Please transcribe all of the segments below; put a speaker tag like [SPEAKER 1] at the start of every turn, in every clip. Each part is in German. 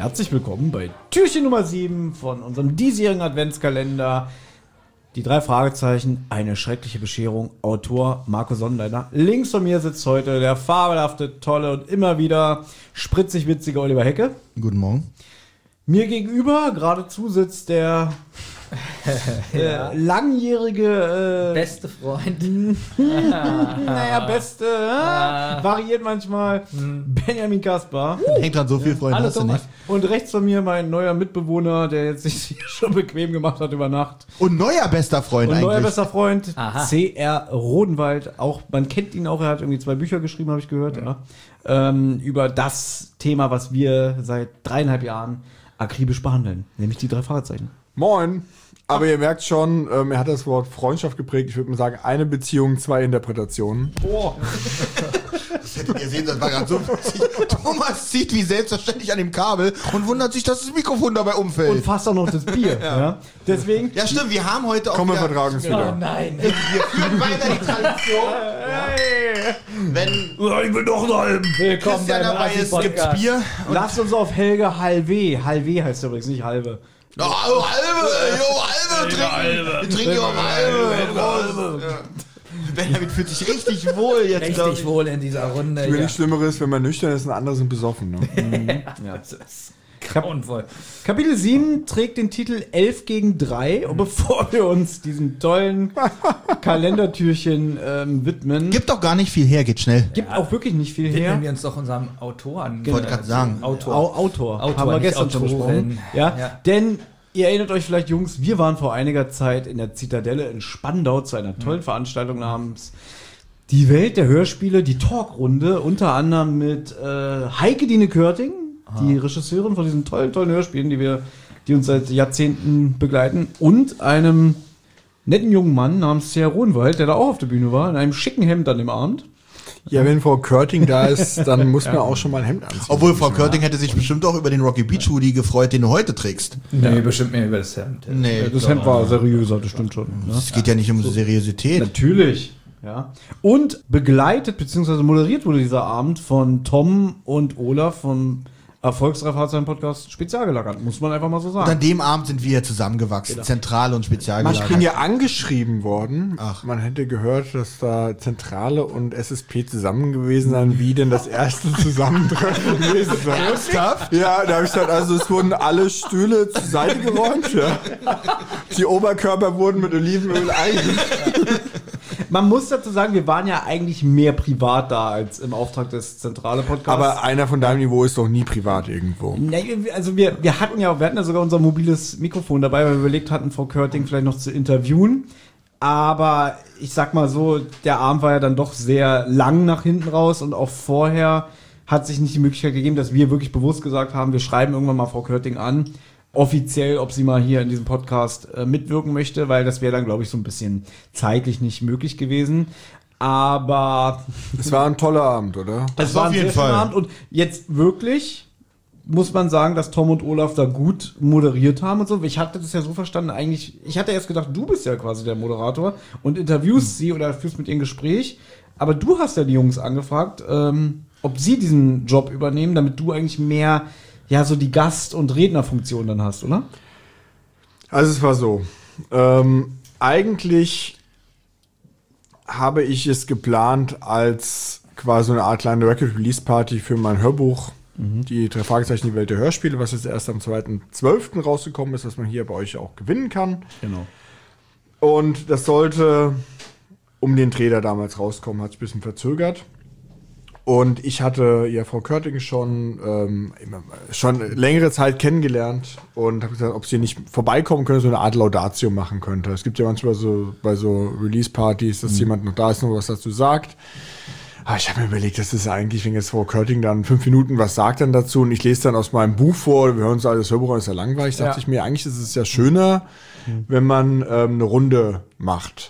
[SPEAKER 1] Herzlich willkommen bei Türchen Nummer 7 von unserem diesjährigen Adventskalender. Die 3 Fragezeichen, eine schreckliche Bescherung, Autor Marco Sonnleitner. Links von mir sitzt heute der fabelhafte, tolle und immer wieder spritzig witzige Oliver Hecke.
[SPEAKER 2] Guten Morgen.
[SPEAKER 1] Mir gegenüber geradezu sitzt der langjährige
[SPEAKER 3] beste Freund.
[SPEAKER 1] beste, variiert manchmal. Benjamin Kaspar.
[SPEAKER 2] Hängt dran, so viel Freunde hast du nicht.
[SPEAKER 1] Und rechts von mir mein neuer Mitbewohner, der jetzt sich hier schon bequem gemacht hat über Nacht.
[SPEAKER 2] Und neuer bester Freund eigentlich.
[SPEAKER 1] Neuer bester Freund,
[SPEAKER 3] Aha.
[SPEAKER 1] C.R. Rodenwald. Auch, man kennt ihn auch, er hat irgendwie 2 Bücher geschrieben, habe ich gehört. Ja. Über das Thema, was wir seit 3,5 Jahren akribisch behandeln. Nämlich die 3 Fragezeichen.
[SPEAKER 4] Moin. Aber ihr merkt schon, er hat das Wort Freundschaft geprägt. Ich würde mal sagen, eine Beziehung, 2 Interpretationen.
[SPEAKER 1] Oh.
[SPEAKER 2] Das hättet ihr sehen, das war gerade so witzig. Thomas zieht wie selbstverständlich an dem Kabel und wundert sich, dass das Mikrofon dabei umfällt.
[SPEAKER 1] Und fast auch noch das Bier. ja. Deswegen.
[SPEAKER 2] Ja, stimmt, wir haben heute auch
[SPEAKER 4] Komm, wir
[SPEAKER 2] wieder,
[SPEAKER 4] vertragen es wieder.
[SPEAKER 3] Nein.
[SPEAKER 2] wir führen weiter die Tradition. Wenn
[SPEAKER 1] Ich will doch noch halben.
[SPEAKER 3] Willkommen
[SPEAKER 2] Christian dabei ist, gibt's Bier.
[SPEAKER 1] Lasst uns auf Helge Halve. Halve heißt übrigens, nicht halbe.
[SPEAKER 2] Oh, halbe, wir trinken hier halbe. Ja. Benjamin fühlt sich richtig wohl jetzt, glaub
[SPEAKER 3] Richtig wohl in dieser Runde.
[SPEAKER 4] Es nichts Schlimmeres, wenn man nüchtern ist und andere sind besoffen. Ne?
[SPEAKER 1] Ja.
[SPEAKER 3] Das ist grauenvoll.
[SPEAKER 1] Kapitel 7 trägt den Titel 11 gegen 3. Und bevor wir uns diesem tollen Kalendertürchen widmen,
[SPEAKER 2] Gibt doch gar nicht viel her, geht schnell.
[SPEAKER 1] gibt auch wirklich nicht viel
[SPEAKER 3] Widmen
[SPEAKER 1] her.
[SPEAKER 3] wir uns doch unserem Autoren.
[SPEAKER 2] Wollte gerade sagen.
[SPEAKER 1] Autor. Haben wir
[SPEAKER 3] nicht
[SPEAKER 1] gestern schon
[SPEAKER 3] Autorin.
[SPEAKER 1] besprochen. Ja.
[SPEAKER 3] Ja.
[SPEAKER 1] Denn ihr erinnert euch vielleicht, Jungs, wir waren vor einiger Zeit in der Zitadelle in Spandau zu einer tollen Veranstaltung namens Die Welt der Hörspiele, die Talkrunde, unter anderem mit Heike Dine Körting, die Regisseurin von diesen tollen Hörspielen, die uns seit Jahrzehnten begleiten, und einem netten jungen Mann namens C.R. Rodenwald, der da auch auf der Bühne war, in einem schicken Hemd an dem Abend.
[SPEAKER 4] Ja, wenn Frau Körting da ist, dann muss man auch schon mal ein Hemd anziehen.
[SPEAKER 2] Obwohl, Frau Körting hätte sich bestimmt auch über den Rocky Beach Hoodie gefreut, den du heute trägst.
[SPEAKER 3] Nee, bestimmt mehr über das Hemd.
[SPEAKER 2] Nee,
[SPEAKER 1] Das Hemd war seriöser, das stimmt schon. Ne?
[SPEAKER 2] es geht ja nicht um Seriosität.
[SPEAKER 1] Natürlich. Ja. Und begleitet bzw. moderiert wurde dieser Abend von Tom und Olaf vom Erfolgsreifahrzeichen-Podcast Spezialgelagert, muss man einfach mal so
[SPEAKER 2] Und
[SPEAKER 1] sagen.
[SPEAKER 2] an dem Abend sind wir zusammengewachsen, Zentrale und
[SPEAKER 4] Ich bin
[SPEAKER 2] Spezialgelagert.
[SPEAKER 4] ja angeschrieben worden.
[SPEAKER 2] Ach.
[SPEAKER 4] Man hätte gehört, dass da Zentrale und SSP zusammen gewesen seien, wie denn das erste Zusammentreffen gewesen sei.
[SPEAKER 2] Ernsthaft?
[SPEAKER 4] Ja, da habe ich gesagt, also es wurden alle Stühle zur Seite geräumt. Ja. Die Oberkörper wurden mit Olivenöl eingeschmiert.
[SPEAKER 1] Man muss dazu sagen, wir waren ja eigentlich mehr privat da als im Auftrag des Zentrale-Podcasts.
[SPEAKER 4] Aber einer von deinem Niveau ist doch nie privat irgendwo.
[SPEAKER 1] Nee, also wir hatten ja sogar unser mobiles Mikrofon dabei, weil wir überlegt hatten, Frau Körting vielleicht noch zu interviewen. Aber ich sag mal so, der Abend war ja dann doch sehr lang nach hinten raus und auch vorher hat sich nicht die Möglichkeit gegeben, dass wir wirklich bewusst gesagt haben, wir schreiben irgendwann mal Frau Körting an, offiziell, ob sie mal hier in diesem Podcast mitwirken möchte, weil das wäre dann, glaube ich, so ein bisschen zeitlich nicht möglich gewesen. Aber
[SPEAKER 4] Es war ein toller Abend, oder?
[SPEAKER 1] es
[SPEAKER 2] war
[SPEAKER 1] war
[SPEAKER 2] auf
[SPEAKER 1] ein
[SPEAKER 2] jeden
[SPEAKER 1] sehr schöner
[SPEAKER 2] Fall.
[SPEAKER 1] Abend und jetzt wirklich muss man sagen, dass Tom und Olaf da gut moderiert haben und so. Ich hatte das ja so verstanden, eigentlich, ich hatte erst gedacht, du bist ja quasi der Moderator und interviewst sie oder führst mit ihr ein Gespräch, aber du hast ja die Jungs angefragt, ob sie diesen Job übernehmen, damit du eigentlich mehr, ja, so die Gast- und Rednerfunktion dann hast, oder?
[SPEAKER 4] Also es war so. Eigentlich habe ich es geplant als quasi eine Art kleine Record-Release-Party für mein Hörbuch, die 3 Fragezeichen, die Welt der Hörspiele, was jetzt erst am 2.12. rausgekommen ist, was man hier bei euch auch gewinnen kann.
[SPEAKER 1] Genau.
[SPEAKER 4] Und das sollte um den Dreh, der damals rauskommen, hat sich ein bisschen verzögert. Und ich hatte ja Frau Körting schon längere Zeit kennengelernt und habe gesagt, ob sie nicht vorbeikommen könnte, so eine Art Laudatio machen könnte. Es gibt ja manchmal so bei so Release-Partys, dass jemand noch da ist und was dazu sagt. Aber ich habe mir überlegt, das ist eigentlich, wenn jetzt Frau Körting dann 5 Minuten was sagt dann dazu und ich lese dann aus meinem Buch vor, wir hören uns alles Hörbuch an, ist ja langweilig, dachte ich mir, eigentlich ist es ja schöner, wenn man eine Runde macht.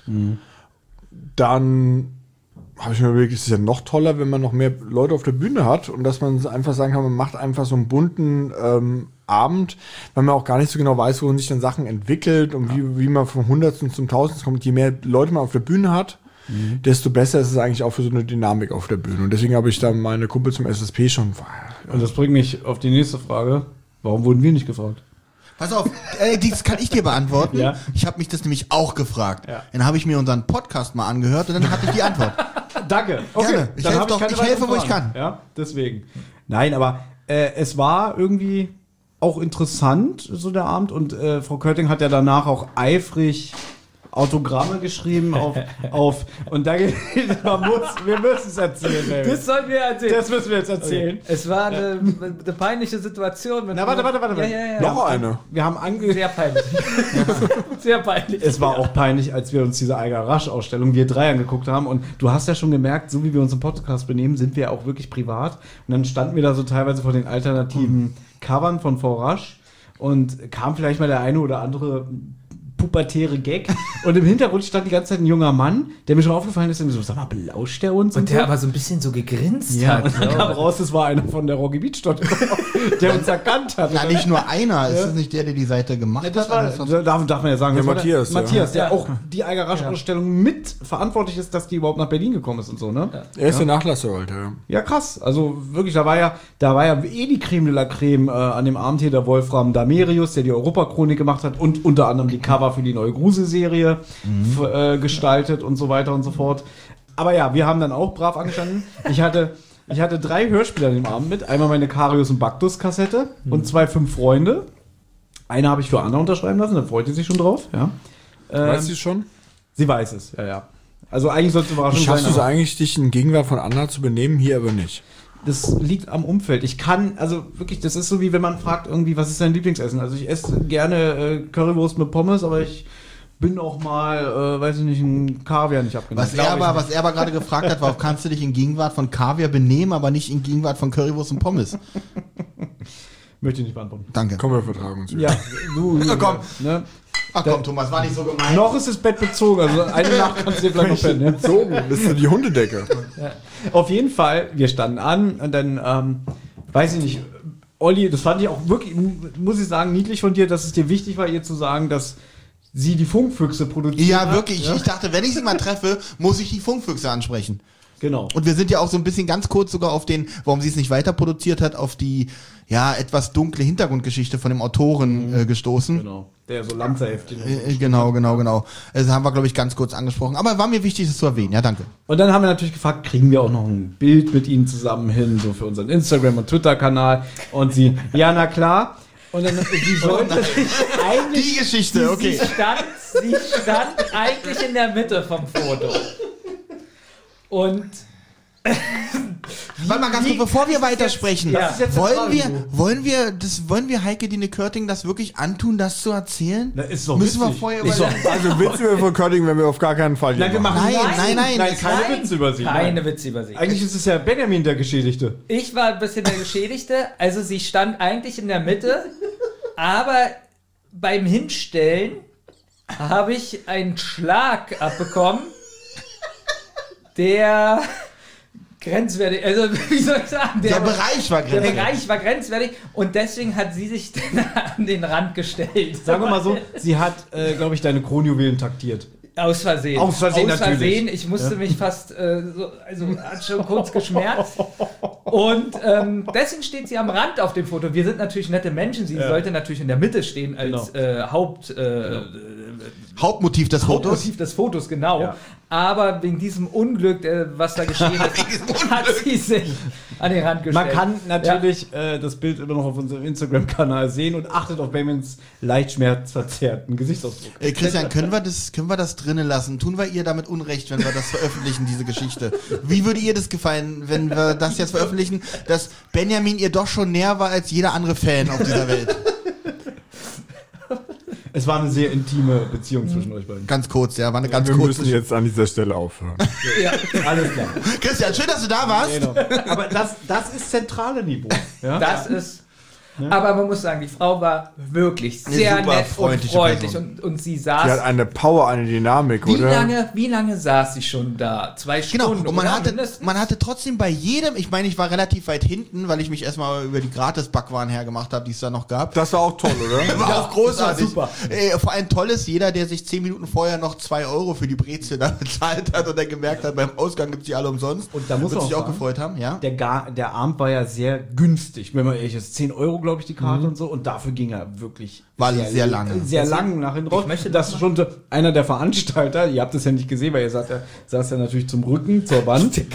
[SPEAKER 4] Dann habe ich mir überlegt, es ist ja noch toller, wenn man noch mehr Leute auf der Bühne hat und dass man einfach sagen kann, man macht einfach so einen bunten Abend, weil man auch gar nicht so genau weiß, wohin sich dann Sachen entwickelt und wie man vom Hundertsten zum Tausendsten kommt. Je mehr Leute man auf der Bühne hat, desto besser ist es eigentlich auch für so eine Dynamik auf der Bühne. Und deswegen habe ich da meine Kumpel zum SSP schon.
[SPEAKER 1] Und das bringt mich auf die nächste Frage. Warum wurden wir nicht gefragt?
[SPEAKER 2] Pass auf, das kann ich dir beantworten.
[SPEAKER 1] Ja.
[SPEAKER 2] Ich habe mich das nämlich auch gefragt.
[SPEAKER 1] Ja.
[SPEAKER 2] Dann habe ich mir unseren Podcast mal angehört und dann hatte ich die Antwort.
[SPEAKER 1] Danke. Okay.
[SPEAKER 2] Gerne. Ich
[SPEAKER 1] dann
[SPEAKER 2] helfe
[SPEAKER 1] hab
[SPEAKER 2] doch-
[SPEAKER 1] keine
[SPEAKER 2] ich helfe,
[SPEAKER 1] weiteren
[SPEAKER 2] wo ich
[SPEAKER 1] Fragen.
[SPEAKER 2] kann.
[SPEAKER 1] Ja, deswegen. Nein, aber es war irgendwie auch interessant, so der Abend. Und Frau Körting hat ja danach auch eifrig Autogramme geschrieben auf und da wir müssen es erzählen, Baby.
[SPEAKER 3] Das sollen wir erzählen.
[SPEAKER 1] Das müssen wir jetzt erzählen.
[SPEAKER 3] Es war eine peinliche Situation.
[SPEAKER 1] Na, warte.
[SPEAKER 3] Ja.
[SPEAKER 4] Noch eine.
[SPEAKER 1] Wir haben
[SPEAKER 3] Sehr peinlich. Sehr peinlich.
[SPEAKER 1] Es war auch peinlich, als wir uns diese Eiger Rasch-Ausstellung, wir drei angeguckt haben. Und du hast ja schon gemerkt, so wie wir uns im Podcast benehmen, sind wir auch wirklich privat. Und dann standen wir da so teilweise vor den alternativen Covern von V. Rasch und kam vielleicht mal der eine oder andere pubertäre Gag. Und im Hintergrund stand die ganze Zeit ein junger Mann, der mir schon aufgefallen ist, und so, sag mal, belauscht der uns?
[SPEAKER 3] Und der
[SPEAKER 1] so?
[SPEAKER 3] aber so ein bisschen so gegrinst
[SPEAKER 1] Ja,
[SPEAKER 3] hat.
[SPEAKER 1] und dann kam raus, es war einer von der Rocky Beach dort, der uns erkannt hat.
[SPEAKER 2] Na, nicht nur einer. Ist das nicht der die Seite gemacht
[SPEAKER 1] Ja, das
[SPEAKER 2] hat?
[SPEAKER 1] war, darf man ja sagen.
[SPEAKER 4] Ja,
[SPEAKER 1] das war
[SPEAKER 4] Matthias,
[SPEAKER 1] der,
[SPEAKER 4] ja.
[SPEAKER 1] Matthias, der
[SPEAKER 3] Ja.
[SPEAKER 1] auch die Eiger Rasch-Ausstellung mit verantwortlich ist, dass die überhaupt nach Berlin gekommen ist und so, ne?
[SPEAKER 4] Er ist der Nachlasser, Alter.
[SPEAKER 1] Ja, krass. Also wirklich, da war ja die Creme de la Creme an dem Abend hier, der Wolfram Damerius, der die Europachronik gemacht hat und unter anderem die Cover für die neue Grusel-Serie gestaltet und so weiter und so fort. Aber ja, wir haben dann auch brav angestanden. Ich hatte 3 Hörspiele an dem Abend mit. Einmal meine Karius und Baktus-Kassette und 2 5 Freunde. Eine habe ich für Anna unterschreiben lassen, da freut sie sich schon drauf. Ja.
[SPEAKER 4] Weißt du schon?
[SPEAKER 1] Sie weiß es, ja. Also eigentlich sollte es überraschend
[SPEAKER 4] Schaffst du es
[SPEAKER 1] aber
[SPEAKER 4] eigentlich, dich in Gegenwart von Anna zu benehmen, hier aber nicht?
[SPEAKER 1] das liegt am Umfeld. Ich kann, also wirklich, das ist so wie wenn man fragt irgendwie, was ist dein Lieblingsessen? Also ich esse gerne Currywurst mit Pommes, aber ich bin auch mal, weiß ich nicht, ein Kaviar nicht abgenommen.
[SPEAKER 2] Was er aber gerade gefragt hat, war, kannst du dich in Gegenwart von Kaviar benehmen, aber nicht in Gegenwart von Currywurst und Pommes?
[SPEAKER 1] Möchte ich nicht beantworten.
[SPEAKER 2] Danke.
[SPEAKER 4] Komm, wir vertragen uns wieder.
[SPEAKER 1] Ja, du,
[SPEAKER 2] Komm.
[SPEAKER 1] Ne?
[SPEAKER 2] Ach komm, Thomas, war nicht so gemein.
[SPEAKER 1] Noch ist das Bett bezogen, also eine Nacht kannst du dir vielleicht noch pennen. Ja?
[SPEAKER 4] Bezogen, bist du die Hundedecke.
[SPEAKER 1] Auf jeden Fall, wir standen an und dann, weiß ich nicht, Olli, das fand ich auch wirklich, muss ich sagen, niedlich von dir, dass es dir wichtig war, ihr zu sagen, dass sie die Funkfüchse produziert
[SPEAKER 2] Ja,
[SPEAKER 1] hat.
[SPEAKER 2] wirklich.
[SPEAKER 1] Ja?
[SPEAKER 2] Ich dachte, wenn ich sie mal treffe, muss ich die Funkfüchse ansprechen.
[SPEAKER 1] Genau.
[SPEAKER 2] Und wir sind ja auch so ein bisschen ganz kurz sogar auf den, warum sie es nicht weiter produziert hat, auf die, ja, etwas dunkle Hintergrundgeschichte von dem Autoren gestoßen.
[SPEAKER 1] Genau. Der so Lanzerheftchen.
[SPEAKER 2] Genau. Das haben wir, glaube ich, ganz kurz angesprochen. Aber war mir wichtig, das zu erwähnen. Ja, danke.
[SPEAKER 1] Und dann haben wir natürlich gefragt, kriegen wir auch noch ein Bild mit ihnen zusammen hin, so für unseren Instagram- und Twitter-Kanal. Und sie, ja, na klar. Und dann, sie sollte sich eigentlich...
[SPEAKER 2] Die Geschichte, okay.
[SPEAKER 3] Sie stand eigentlich in der Mitte vom Foto. Und
[SPEAKER 2] Warte mal ganz kurz, bevor wir weitersprechen.
[SPEAKER 3] Ja. Das ist
[SPEAKER 1] jetzt das
[SPEAKER 2] Wollen wir Heike Dine Körting das wirklich antun, das zu erzählen?
[SPEAKER 1] Na, ist doch
[SPEAKER 2] Müssen wir
[SPEAKER 1] witzig.
[SPEAKER 2] vorher
[SPEAKER 1] Ist doch-
[SPEAKER 2] überlegen?
[SPEAKER 4] Also Witze wir von Körting, wenn wir auf gar keinen Fall
[SPEAKER 1] Nein, wir machen
[SPEAKER 2] Nein,
[SPEAKER 1] keine Witze über sie.
[SPEAKER 3] keine
[SPEAKER 1] Nein.
[SPEAKER 3] Witze über sie.
[SPEAKER 1] Eigentlich ist es ja Benjamin der Geschädigte.
[SPEAKER 3] Ich war ein bisschen der Geschädigte. Also sie stand eigentlich in der Mitte, aber beim Hinstellen habe ich einen Schlag abbekommen, der grenzwertig, also wie soll ich sagen,
[SPEAKER 2] Der Bereich war
[SPEAKER 3] der
[SPEAKER 2] grenzwertig.
[SPEAKER 3] Bereich war grenzwertig und deswegen hat sie sich dann an den Rand gestellt.
[SPEAKER 1] Sagen wir mal so, sie hat, glaube ich, deine Kronjuwelen taktiert.
[SPEAKER 3] Aus Versehen.
[SPEAKER 1] Aus Versehen natürlich.
[SPEAKER 3] Ich musste mich fast, also hat schon kurz geschmerzt. Und deswegen steht sie am Rand auf dem Foto. Wir sind natürlich nette Menschen. Sie sollte natürlich in der Mitte stehen als
[SPEAKER 2] Hauptmotiv des Fotos.
[SPEAKER 3] Hauptmotiv des Fotos, genau.
[SPEAKER 1] Ja.
[SPEAKER 3] Aber wegen diesem Unglück, was da geschehen ist, hat sie sich an den Rand gestellt.
[SPEAKER 1] Man kann natürlich das Bild immer noch auf unserem Instagram-Kanal sehen und achtet auf Benjamins leicht schmerzverzerrten Gesichtsausdruck.
[SPEAKER 2] Christian, können wir das drinnen lassen? Tun wir ihr damit Unrecht, wenn wir das veröffentlichen, diese Geschichte? Wie würde ihr das gefallen, wenn wir das jetzt veröffentlichen, dass Benjamin ihr doch schon näher war als jeder andere Fan auf dieser Welt?
[SPEAKER 1] Es war eine sehr intime Beziehung zwischen euch beiden.
[SPEAKER 2] Ganz kurz, ja, war eine ganz
[SPEAKER 4] Wir
[SPEAKER 2] kurze.
[SPEAKER 4] müssen jetzt an dieser Stelle aufhören.
[SPEAKER 1] Ja, alles klar.
[SPEAKER 2] Christian, schön, dass du da warst.
[SPEAKER 1] Genau. Aber das ist zentrale Niveau. Ja?
[SPEAKER 3] Das ist. Aber man muss sagen, die Frau war wirklich sehr
[SPEAKER 2] super
[SPEAKER 3] nett und
[SPEAKER 2] freundliche
[SPEAKER 3] freundlich
[SPEAKER 2] Person.
[SPEAKER 3] und sie
[SPEAKER 4] Die hat
[SPEAKER 3] saß.
[SPEAKER 4] eine Power, eine Dynamik, oder?
[SPEAKER 3] Wie lange saß sie schon da? 2
[SPEAKER 2] Genau,
[SPEAKER 3] Stunden.
[SPEAKER 2] und man
[SPEAKER 3] oder?
[SPEAKER 2] hatte,
[SPEAKER 3] Mindestens.
[SPEAKER 2] man hatte trotzdem bei jedem, ich meine, ich war relativ weit hinten, weil ich mich erstmal über die Gratis-Backwaren hergemacht habe, die es da noch gab.
[SPEAKER 4] Das war auch toll, oder?
[SPEAKER 2] War auch großartig.
[SPEAKER 1] super.
[SPEAKER 2] Vor allem toll ist, jeder, der sich 10 Minuten vorher noch 2 Euro für die Brezel da bezahlt hat und dann gemerkt hat, beim Ausgang gibt's die alle umsonst.
[SPEAKER 1] Und da muss
[SPEAKER 2] wird
[SPEAKER 1] man
[SPEAKER 2] sich
[SPEAKER 1] auch
[SPEAKER 2] auch
[SPEAKER 1] sagen,
[SPEAKER 2] gefreut haben, ja?
[SPEAKER 1] Der Abend war ja sehr günstig, wenn man ehrlich ist. 10 Euro, glaube ich, die Karte und so. Und dafür ging er wirklich
[SPEAKER 2] War sehr lange.
[SPEAKER 1] Sehr lang nach hinten raus. Das schon einer der Veranstalter, ihr habt es ja nicht gesehen, weil ihr saß ja natürlich zum Rücken, zur Wand.
[SPEAKER 2] Der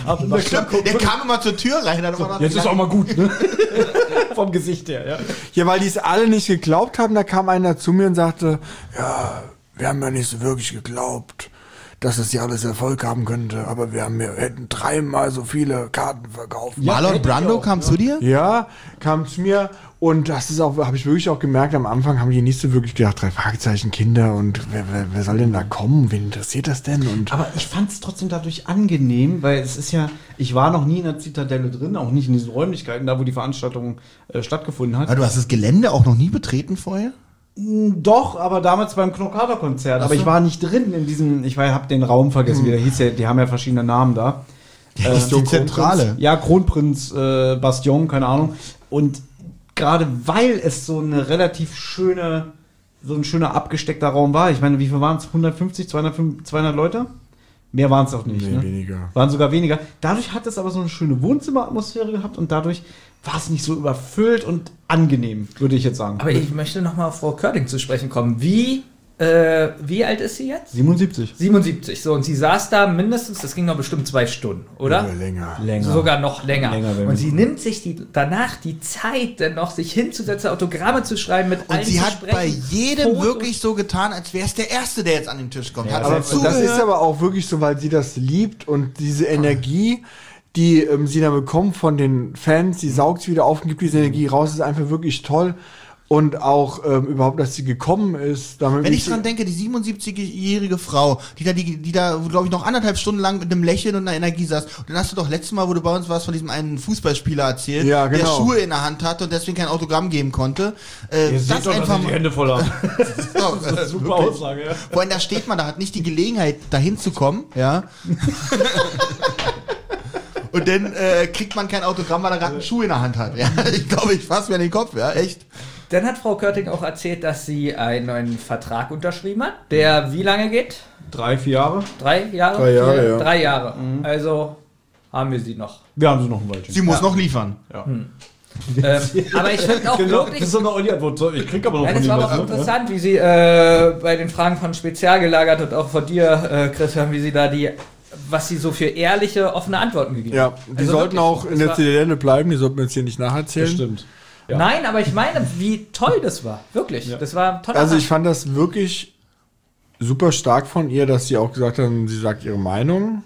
[SPEAKER 2] kam immer zur Tür rein. Dann immer
[SPEAKER 1] Jetzt ist auch mal gut, ne? Vom Gesicht her, ja.
[SPEAKER 4] Ja, weil die es alle nicht geglaubt haben, da kam einer zu mir und sagte, ja, wir haben ja nicht so wirklich geglaubt, dass das hier alles Erfolg haben könnte, aber wir hätten 3-mal so viele Karten verkauft.
[SPEAKER 2] Marlon Brando kam zu dir?
[SPEAKER 4] Ja, kam zu mir und das ist auch, habe ich wirklich auch gemerkt, am Anfang haben die nicht so wirklich gedacht, 3 Fragezeichen Kinder und wer soll denn da kommen? Wen interessiert das denn? Und
[SPEAKER 1] aber ich fand es trotzdem dadurch angenehm, weil es ist ja, ich war noch nie in der Zitadelle drin, auch nicht in diesen Räumlichkeiten, da wo die Veranstaltung stattgefunden hat.
[SPEAKER 2] Ah, du hast das Gelände auch noch nie betreten vorher?
[SPEAKER 1] Doch, aber damals beim Knockater-Konzert. Aber ich war nicht drin in diesem, hab den Raum vergessen, wie der hieß. Die haben ja verschiedene Namen da.
[SPEAKER 2] Die Zentrale.
[SPEAKER 1] Ja, Kronprinz Bastion, keine Ahnung. Und gerade weil es so ein schöner abgesteckter Raum war, ich meine, wie viel waren es? 150, 200 Leute? Mehr waren es auch nicht.
[SPEAKER 4] Nee,
[SPEAKER 1] ne?
[SPEAKER 4] weniger.
[SPEAKER 1] Waren sogar weniger. Dadurch hat es aber so eine schöne Wohnzimmeratmosphäre gehabt und dadurch war es nicht so überfüllt und angenehm, würde ich jetzt sagen.
[SPEAKER 3] Aber ich möchte noch mal auf Frau Körting zu sprechen kommen. Wie alt ist sie jetzt?
[SPEAKER 1] 77.
[SPEAKER 3] 77. So, und sie saß da mindestens, das ging noch bestimmt 2 Stunden, oder?
[SPEAKER 4] Ja,
[SPEAKER 1] Länger.
[SPEAKER 3] Sogar noch länger.
[SPEAKER 1] Länger,
[SPEAKER 3] und sie nimmt sich danach die Zeit, dann noch sich hinzusetzen, Autogramme zu schreiben, mit allen
[SPEAKER 2] Und sie
[SPEAKER 3] zu
[SPEAKER 2] hat
[SPEAKER 3] sprechen,
[SPEAKER 2] bei jedem
[SPEAKER 3] Fotos.
[SPEAKER 2] wirklich so getan, als wäre es der Erste, der jetzt an den Tisch kommt.
[SPEAKER 1] Ja,
[SPEAKER 2] Hat
[SPEAKER 4] aber
[SPEAKER 2] sie
[SPEAKER 4] das
[SPEAKER 2] zugehört.
[SPEAKER 4] ist aber auch wirklich so, weil sie das liebt und diese Energie, die sie dann bekommt von den Fans, die saugt sie wieder auf und gibt diese Energie raus, ist einfach wirklich toll. Und auch überhaupt, dass sie gekommen ist. Damit
[SPEAKER 2] Wenn ich dran denke, die 77-jährige Frau, die da, glaube ich, noch 1,5 Stunden lang mit einem Lächeln und einer Energie saß. Und dann hast du doch letztes Mal, wo du bei uns warst, von diesem einen Fußballspieler erzählt,
[SPEAKER 4] Ja,
[SPEAKER 2] der
[SPEAKER 4] genau.
[SPEAKER 2] Schuhe in der Hand hatte und deswegen kein Autogramm geben konnte.
[SPEAKER 1] Ihr seht doch, dass ich die Hände voll habe.
[SPEAKER 2] Super
[SPEAKER 1] Super Aussage, ja.
[SPEAKER 2] Vor allem, da steht man, da hat nicht die Gelegenheit, dahin zu kommen, ja. Und dann kriegt man kein Autogramm, weil er gerade einen Schuh in der Hand hat. Ja? Ich glaube, ich fasse mir an den Kopf, ja, echt.
[SPEAKER 3] Dann hat Frau Körting auch erzählt, dass sie einen neuen Vertrag unterschrieben hat, der wie lange geht?
[SPEAKER 1] 3-4 Jahre.
[SPEAKER 3] 3 Jahre?
[SPEAKER 4] 3 Jahre,
[SPEAKER 3] 4,
[SPEAKER 4] ja.
[SPEAKER 3] 3 Jahre. Also haben wir sie noch.
[SPEAKER 1] Wir haben sie noch ein Weilchen.
[SPEAKER 2] Sie muss noch liefern.
[SPEAKER 1] Ja.
[SPEAKER 3] Aber ich finde auch
[SPEAKER 1] Genau,
[SPEAKER 3] wirklich...
[SPEAKER 1] das ist so eine Olli-Antwort. Ich krieg aber noch
[SPEAKER 3] Ja,
[SPEAKER 1] von
[SPEAKER 3] das
[SPEAKER 1] ihm
[SPEAKER 3] war
[SPEAKER 1] was,
[SPEAKER 3] aber auch
[SPEAKER 1] ne?
[SPEAKER 3] interessant, wie sie bei den Fragen von Spezial gelagert und auch von dir, Christian, wie sie da was sie so für ehrliche, offene Antworten gegeben
[SPEAKER 4] Ja,
[SPEAKER 3] haben.
[SPEAKER 4] die
[SPEAKER 3] Also
[SPEAKER 4] sollten
[SPEAKER 3] wirklich,
[SPEAKER 4] auch in
[SPEAKER 3] das
[SPEAKER 4] der
[SPEAKER 3] war-
[SPEAKER 4] Zitadelle bleiben, die sollten wir jetzt hier nicht
[SPEAKER 1] Das
[SPEAKER 4] nacherzählen.
[SPEAKER 1] stimmt. Ja.
[SPEAKER 3] Nein, aber ich meine, wie toll das war. Wirklich.
[SPEAKER 1] Ja.
[SPEAKER 3] Das war ein toller
[SPEAKER 4] Also ich fand das wirklich super stark von ihr, dass sie auch gesagt haben, sie sagt ihre Meinung.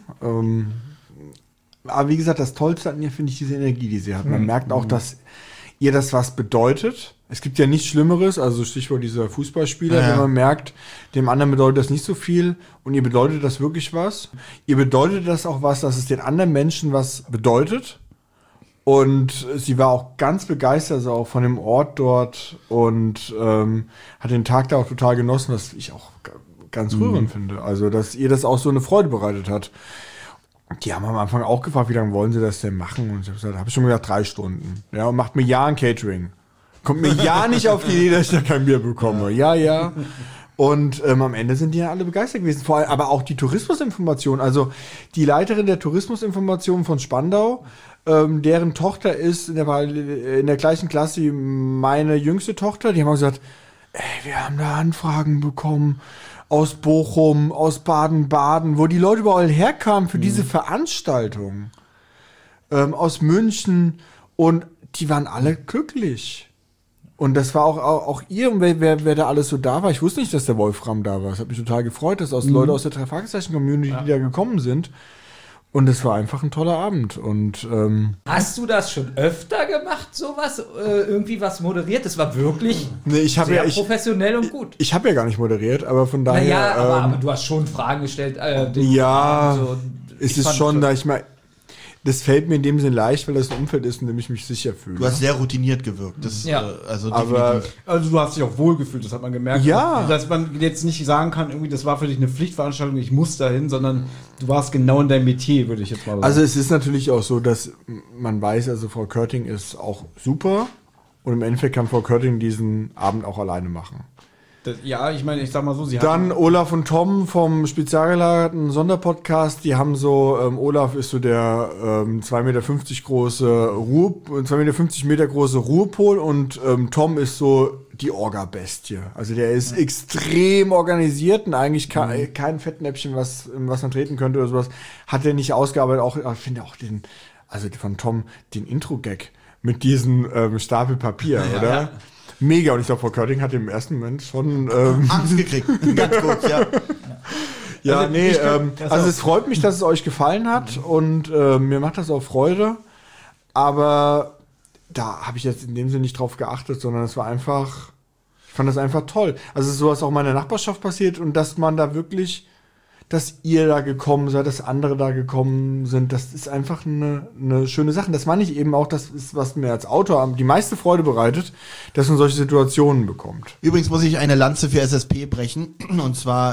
[SPEAKER 4] Aber wie gesagt, das Tollste an ihr finde ich diese Energie, die sie hat. Man merkt auch, dass ihr das was bedeutet. Es gibt ja nichts Schlimmeres, also Stichwort dieser Fußballspieler,
[SPEAKER 2] Ja.
[SPEAKER 4] wenn man merkt, dem anderen bedeutet das nicht so viel und ihr bedeutet das wirklich was. Ihr bedeutet das auch was, dass es den anderen Menschen was bedeutet. Und sie war auch ganz begeistert also auch von dem Ort dort und hat den Tag da auch total genossen, was ich auch ganz rührend finde. Also, dass ihr das auch so eine Freude bereitet hat. Die haben am Anfang auch gefragt, wie lange wollen sie das denn machen? Und ich habe gesagt, habe ich schon gesagt, 3 Stunden. Ja, und macht mir ja ein Catering. Kommt mir ja nicht auf die Idee, dass ich da kein Bier bekomme. Ja. Und am Ende sind die ja alle begeistert gewesen. Vor allem aber auch die Tourismusinformation. Also die Leiterin der Tourismusinformation von Spandau, deren Tochter ist in der gleichen Klasse wie meine jüngste Tochter. Die haben auch gesagt, wir haben da Anfragen bekommen aus Bochum, aus Baden-Baden, wo die Leute überall herkamen für diese Veranstaltung. Aus München. Und die waren alle glücklich. Und das war auch ihr, wer da alles so da war. Ich wusste nicht, dass der Wolfram da war. Es hat mich total gefreut, dass Leute aus der Drei-Fragezeichen-Community, die da gekommen sind. Und es war einfach ein toller Abend. Und
[SPEAKER 3] Hast du das schon öfter gemacht, sowas? Irgendwie was moderiert? Das war wirklich
[SPEAKER 4] nee, ich habe
[SPEAKER 3] sehr
[SPEAKER 4] ja,
[SPEAKER 3] professionell und gut.
[SPEAKER 4] ich habe ja gar nicht moderiert, aber von daher.
[SPEAKER 3] Naja, aber du hast schon Fragen gestellt.
[SPEAKER 4] Ja,
[SPEAKER 3] so.
[SPEAKER 4] es
[SPEAKER 3] Ich
[SPEAKER 4] ist
[SPEAKER 3] fand
[SPEAKER 4] schon, da ich mal. Das fällt mir in dem Sinn leicht, weil das ein Umfeld ist, in dem ich mich sicher fühle.
[SPEAKER 2] Du hast sehr routiniert gewirkt. Das,
[SPEAKER 3] Ja.
[SPEAKER 2] Also
[SPEAKER 4] aber
[SPEAKER 2] definitiv.
[SPEAKER 1] Also du hast dich auch wohlgefühlt, das hat man gemerkt.
[SPEAKER 4] Ja.
[SPEAKER 1] Dass man jetzt nicht sagen kann, irgendwie, das war für dich eine Pflichtveranstaltung, ich muss dahin, sondern du warst genau in deinem Metier, würde ich jetzt mal sagen.
[SPEAKER 4] Also es ist natürlich auch so, dass man weiß, also Frau Körting ist auch super und im Endeffekt kann Frau Körting diesen Abend auch alleine machen.
[SPEAKER 1] Ja, ich meine, ich sag mal so, sie
[SPEAKER 4] Dann Olaf und Tom vom spezialgelagerten Sonderpodcast, die haben so, Olaf ist so der 2,50 Meter große 2,50 Meter große Ruhepol und Tom ist so die Orga-Bestie. Also der ist extrem organisiert und eigentlich kein Fettnäpfchen, was man treten könnte oder sowas, hat er nicht ausgearbeitet. Auch, ich finde auch von Tom den Intro-Gag mit diesem Stapel Papier, oder? Ja. Mega. Und ich glaube, Frau Körting hat im ersten Moment schon
[SPEAKER 2] Angst gekriegt. Ganz kurz, ja.
[SPEAKER 4] Ja, also es freut mich, dass es euch gefallen hat und mir macht das auch Freude. Aber da habe ich jetzt in dem Sinne nicht drauf geachtet, sondern es war einfach, ich fand das einfach toll. Also sowas auch in meiner Nachbarschaft passiert und dass man da wirklich, dass ihr da gekommen seid, dass andere da gekommen sind, das ist einfach eine schöne Sache. Das meine ich eben auch, das ist, was mir als Autor die meiste Freude bereitet, dass man solche Situationen bekommt.
[SPEAKER 2] Übrigens muss ich eine Lanze für SSP brechen. Und zwar,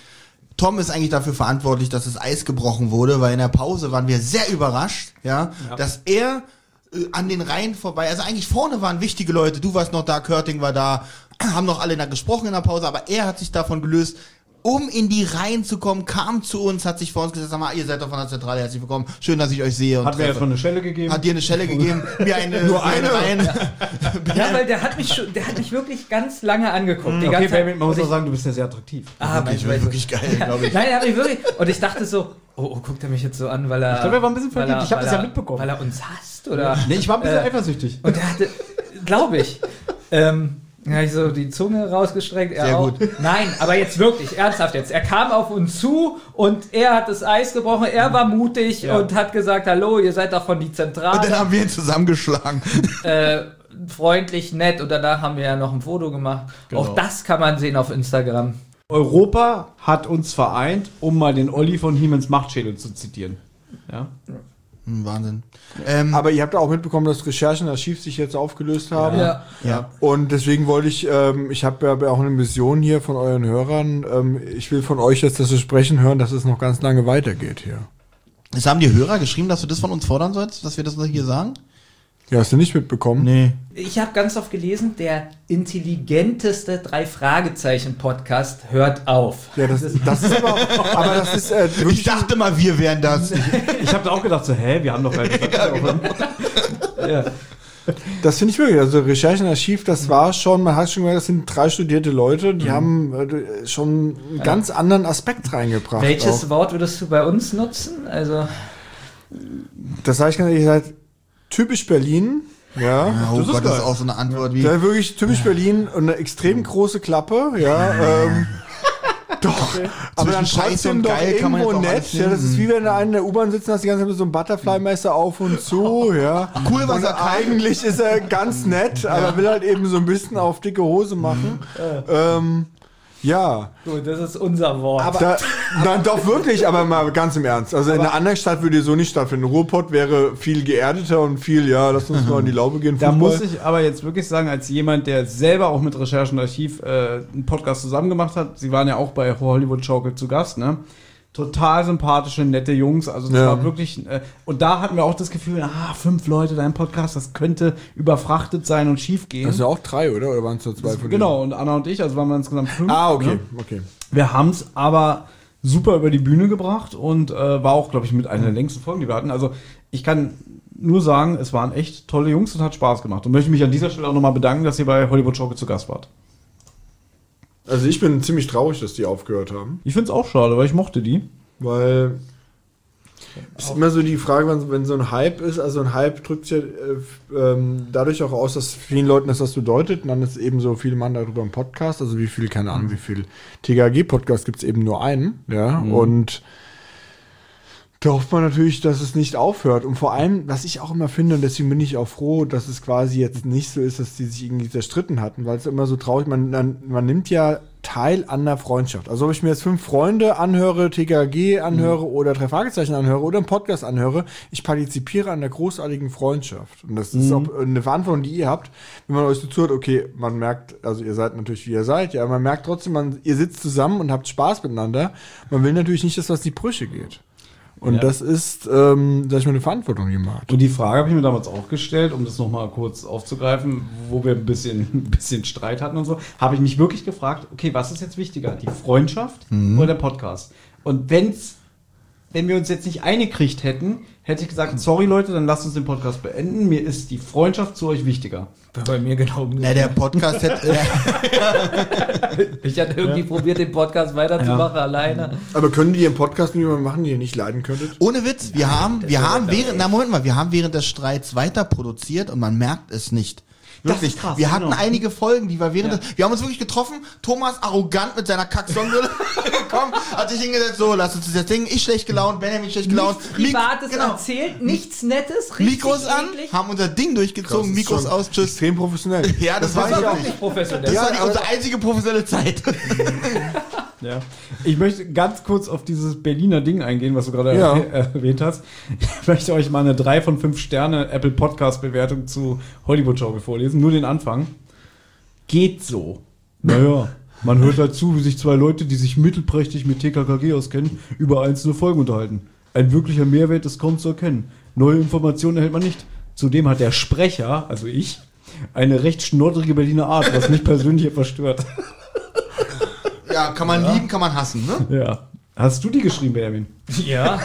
[SPEAKER 2] Tom ist eigentlich dafür verantwortlich, dass das Eis gebrochen wurde, weil in der Pause waren wir sehr überrascht, dass er an den Reihen vorbei, also eigentlich vorne waren wichtige Leute, du warst noch da, Körting war da, haben noch alle gesprochen in der Pause, aber er hat sich davon gelöst, um in die Reihen zu kommen, kam zu uns, hat sich vor uns gesagt, sag mal, ihr seid doch von der Zentrale, herzlich willkommen, schön, dass ich euch sehe. Und
[SPEAKER 1] hat mir erstmal eine Schelle gegeben.
[SPEAKER 2] Hat dir eine Schelle gegeben, mir eine,
[SPEAKER 1] nur eine
[SPEAKER 2] Reihen.
[SPEAKER 3] Ja, weil der hat mich wirklich ganz lange angeguckt.
[SPEAKER 1] Okay, Fabian, man muss auch sagen, du bist ja sehr attraktiv.
[SPEAKER 2] Wirklich geil, glaube ich.
[SPEAKER 3] Nein, aber wirklich. Und ich dachte so, oh, guckt er mich jetzt so an, weil er...
[SPEAKER 1] Ich glaube, er war ein bisschen verliebt, ich habe das ja mitbekommen.
[SPEAKER 3] Weil er uns hasst, oder?
[SPEAKER 1] Nee, ich war ein bisschen eifersüchtig.
[SPEAKER 3] Und er hatte, glaube ich, habe ich so die Zunge rausgestreckt. Er
[SPEAKER 2] sehr
[SPEAKER 3] auch.
[SPEAKER 2] gut.
[SPEAKER 3] Nein, aber jetzt wirklich, ernsthaft jetzt. Er kam auf uns zu und er hat das Eis gebrochen. Er war mutig und hat gesagt, hallo, ihr seid doch von die Zentrale.
[SPEAKER 2] Und dann haben wir ihn zusammengeschlagen.
[SPEAKER 3] Freundlich, nett. Und danach haben wir ja noch ein Foto gemacht. Genau. Auch das kann man sehen auf Instagram.
[SPEAKER 1] Europa hat uns vereint, um mal den Olli von Hiemens Machtschädel zu zitieren. Ja.
[SPEAKER 2] Wahnsinn.
[SPEAKER 4] Aber ihr habt auch mitbekommen, dass Recherchenarchiv sich jetzt aufgelöst haben.
[SPEAKER 2] Ja.
[SPEAKER 4] Und deswegen wollte ich habe ja auch eine Mission hier von euren Hörern. Ich will von euch jetzt das Versprechen hören, dass es noch ganz lange weitergeht hier.
[SPEAKER 2] Es haben die Hörer geschrieben, dass du das von uns fordern sollst, dass wir das hier sagen?
[SPEAKER 4] Ja, hast du nicht mitbekommen?
[SPEAKER 2] Nee.
[SPEAKER 3] Ich habe ganz oft gelesen, der intelligenteste 3-Fragezeichen-Podcast hört auf.
[SPEAKER 4] Ja, das ist aber das ist
[SPEAKER 2] ich dachte mal, wir wären das.
[SPEAKER 1] Ich habe da auch gedacht, so, wir haben doch
[SPEAKER 2] ja.
[SPEAKER 4] Das finde ich wirklich, also Recherchenarchiv, das war schon, man hat schon gemerkt, das sind 3 studierte Leute, die haben schon einen ganz anderen Aspekt reingebracht.
[SPEAKER 3] Welches Wort würdest du bei uns nutzen? Also
[SPEAKER 4] das sage ich ganz ehrlich, ihr seid typisch Berlin. Ja,
[SPEAKER 2] oh Gott, das ist auch so eine Antwort wie...
[SPEAKER 4] Ja, wirklich typisch Berlin und eine extrem große Klappe, ja. Doch, aber dann
[SPEAKER 2] Scheiße und
[SPEAKER 4] doch
[SPEAKER 2] geil kann man jetzt
[SPEAKER 4] irgendwo
[SPEAKER 2] auch
[SPEAKER 4] nett. Ja, das ist wie wenn du in der U-Bahn sitzt und hast die ganze Zeit mit so einem Butterfly-Messer auf und zu, ja.
[SPEAKER 2] Cool, was
[SPEAKER 4] und
[SPEAKER 2] er kann.
[SPEAKER 4] eigentlich ist er ganz nett, aber will halt eben so ein bisschen auf dicke Hose machen. Ja.
[SPEAKER 3] Gut, das ist unser Wort.
[SPEAKER 4] Aber nein, doch wirklich, aber mal ganz im Ernst. Also in einer anderen Stadt würde so nicht stattfinden. Ruhrpott wäre viel geerdeter und viel, lass uns mal in die Laube gehen.
[SPEAKER 1] Da muss ich aber jetzt wirklich sagen, als jemand, der selber auch mit Recherchenarchiv einen Podcast zusammen gemacht hat, sie waren ja auch bei Hollywood Schaukel zu Gast, ne? Total sympathische, nette Jungs, also das war wirklich, und da hatten wir auch das Gefühl, 5 Leute da im Podcast, das könnte überfrachtet sein und schief gehen.
[SPEAKER 4] Also auch 3, oder? Oder waren es nur 2 von denen?
[SPEAKER 1] Genau, und Anna und ich, also waren wir insgesamt 5.
[SPEAKER 4] Okay,
[SPEAKER 1] ne?
[SPEAKER 4] okay.
[SPEAKER 1] Wir haben es aber super über die Bühne gebracht und war auch, glaube ich, mit einer der längsten Folgen, die wir hatten. Also ich kann nur sagen, es waren echt tolle Jungs und hat Spaß gemacht. Und möchte mich an dieser Stelle auch nochmal bedanken, dass ihr bei Hollywood Schaukel zu Gast wart.
[SPEAKER 4] Also ich bin ziemlich traurig, dass die aufgehört haben.
[SPEAKER 1] Ich finde es auch schade, weil ich mochte die.
[SPEAKER 4] Weil es ist immer so die Frage, wenn so ein Hype ist, also ein Hype drückt ja dadurch auch aus, dass vielen Leuten das was bedeutet. Und dann ist eben so, viele machen darüber einen Podcast, also wie viel, keine Ahnung, wie viel TKG-Podcast gibt es eben nur einen, ja, und da hofft man natürlich, dass es nicht aufhört. Und vor allem, was ich auch immer finde, und deswegen bin ich auch froh, dass es quasi jetzt nicht so ist, dass die sich irgendwie zerstritten hatten, weil es immer so traurig, man nimmt ja teil an der Freundschaft. Also ob ich mir jetzt 5 Freunde anhöre, TKG anhöre oder 3 Fragezeichen anhöre oder einen Podcast anhöre, ich partizipiere an der großartigen Freundschaft. Und das ist auch eine Verantwortung, die ihr habt, wenn man euch so zuhört, okay, man merkt, also ihr seid natürlich, wie ihr seid, ja, man merkt trotzdem, ihr sitzt zusammen und habt Spaß miteinander. Man will natürlich nicht, dass was in die Brüche geht. Und das ist, sag ich mal, eine Verantwortung, die man hat.
[SPEAKER 1] Und die Frage habe ich mir damals auch gestellt, um das nochmal kurz aufzugreifen, wo wir ein bisschen Streit hatten und so, habe ich mich wirklich gefragt, okay, was ist jetzt wichtiger, die Freundschaft oder der Podcast? Und wenn wir uns jetzt nicht eingekriegt hätten, hätte ich gesagt, sorry Leute, dann lasst uns den Podcast beenden. Mir ist die Freundschaft zu euch wichtiger.
[SPEAKER 3] Bei mir genau.
[SPEAKER 2] Na, der Podcast hätte...
[SPEAKER 3] Ich hatte irgendwie probiert, den Podcast weiterzumachen alleine.
[SPEAKER 4] Aber können die einen Podcast mit jemandem machen, den ihr nicht leiden könntet?
[SPEAKER 2] Ohne Witz, wir haben während des Streits weiter produziert und man merkt es nicht. Wirklich.
[SPEAKER 1] ist krass,
[SPEAKER 2] Wir hatten
[SPEAKER 1] genau.
[SPEAKER 2] einige Folgen, die wir wir haben uns wirklich getroffen. Thomas arrogant mit seiner Kacksonnenbrille gekommen, hat sich hingesetzt, so, lass uns das jetzt singen. Ich schlecht gelaunt, Benjamin schlecht gelaunt.
[SPEAKER 3] Nichts Privates erzählt, nichts Nettes, richtig
[SPEAKER 2] Mikros an,
[SPEAKER 3] eklig.
[SPEAKER 2] haben unser Ding durchgezogen, Mikros aus, tschüss.
[SPEAKER 4] Extrem professionell.
[SPEAKER 2] Ja, das war
[SPEAKER 3] Das war
[SPEAKER 2] wirklich.
[SPEAKER 3] wirklich professionell.
[SPEAKER 2] Das war unsere einzige professionelle Zeit.
[SPEAKER 1] Ja. Ich möchte ganz kurz auf dieses Berliner Ding eingehen, was du gerade erwähnt hast. Ich möchte euch mal eine 3 von 5 Sterne Apple Podcast Bewertung zu Hollywood Schaukel vorlesen. Nur den Anfang. Geht so. Naja, man hört dazu, wie sich zwei Leute, die sich mittelprächtig mit TKKG auskennen, über einzelne Folgen unterhalten. Ein wirklicher Mehrwert ist kaum zu erkennen. Neue Informationen erhält man nicht. Zudem hat der Sprecher, also ich, eine recht schnoddrige Berliner Art, was mich persönlich etwas stört.
[SPEAKER 2] Ja, kann man lieben, kann man hassen, ne?
[SPEAKER 1] Ja. Hast du die geschrieben, Benjamin?
[SPEAKER 3] Ja.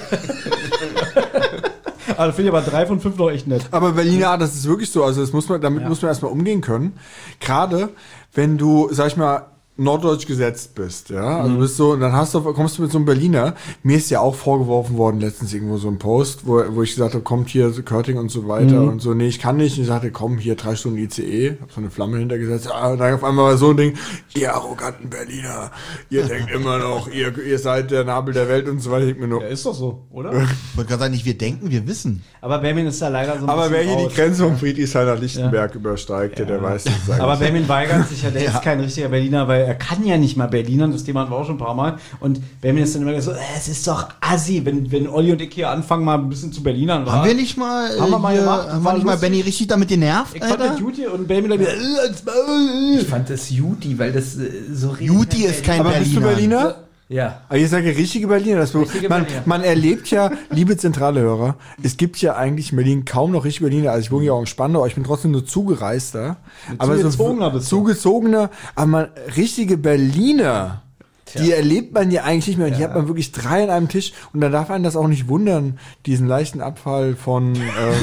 [SPEAKER 1] Also finde ich aber 3 von 5 noch echt nett.
[SPEAKER 4] Aber Berliner Art, das ist wirklich so. Also damit muss man erstmal umgehen können. Gerade wenn du, sag ich mal, norddeutsch gesetzt bist, ja, also bist so, und dann kommst du mit so einem Berliner. Mir ist ja auch vorgeworfen worden letztens irgendwo so ein Post, wo ich gesagt habe, kommt hier so Körting und so weiter und so, nee, ich kann nicht. Und ich sagte, komm, hier 3 Stunden ICE, hab so eine Flamme hintergesetzt, und dann auf einmal war so ein Ding, ihr arroganten Berliner, ihr denkt immer noch, ihr seid der Nabel der Welt und so weiter. Ich mir nur,
[SPEAKER 1] Ja, ist doch so, oder?
[SPEAKER 2] Ich wollte gerade sagen, nicht wir denken, wir wissen.
[SPEAKER 1] Aber Benjamin ist da leider so ein
[SPEAKER 4] aber wer
[SPEAKER 1] bisschen
[SPEAKER 4] hier
[SPEAKER 1] raus.
[SPEAKER 4] die Grenze vom Friedrichshainer-Lichtenberg übersteigt, der weiß nicht.
[SPEAKER 1] Aber Benjamin weigert sich ja, der ist kein richtiger Berliner, weil er kann ja nicht mal Berlinern, das Thema hatten wir auch schon ein paar Mal. Und Benjamin ist dann immer so, es ist doch assi, wenn Olli und ich hier anfangen, mal ein bisschen zu Berlinern.
[SPEAKER 2] Haben wir nicht mal,
[SPEAKER 1] Haben wir mal gemacht,
[SPEAKER 2] haben
[SPEAKER 1] war
[SPEAKER 2] wir nicht mal
[SPEAKER 1] lustig.
[SPEAKER 2] Benny richtig damit genervt,
[SPEAKER 1] Ich fand das Juti und Benjamin dann wieder,
[SPEAKER 3] Ich fand das Juti, weil das so richtig.
[SPEAKER 2] Juti ist kein
[SPEAKER 4] aber
[SPEAKER 2] Berliner.
[SPEAKER 4] bist du Berliner?
[SPEAKER 3] Ja.
[SPEAKER 4] Aber ihr seid ja richtige Berliner.
[SPEAKER 3] Richtige Berliner.
[SPEAKER 4] Man erlebt ja, liebe zentrale Hörer, es gibt ja eigentlich in Berlin kaum noch richtige Berliner. Also ich wohne ja auch in Spandau, aber ich bin trotzdem nur zugereister. Aber
[SPEAKER 1] zugezogener bist du.
[SPEAKER 4] zugezogener, aber richtige Berliner, die erlebt man ja eigentlich nicht mehr. Und hier hat man wirklich 3 an einem Tisch. Und da darf einen das auch nicht wundern, diesen leichten Abfall von...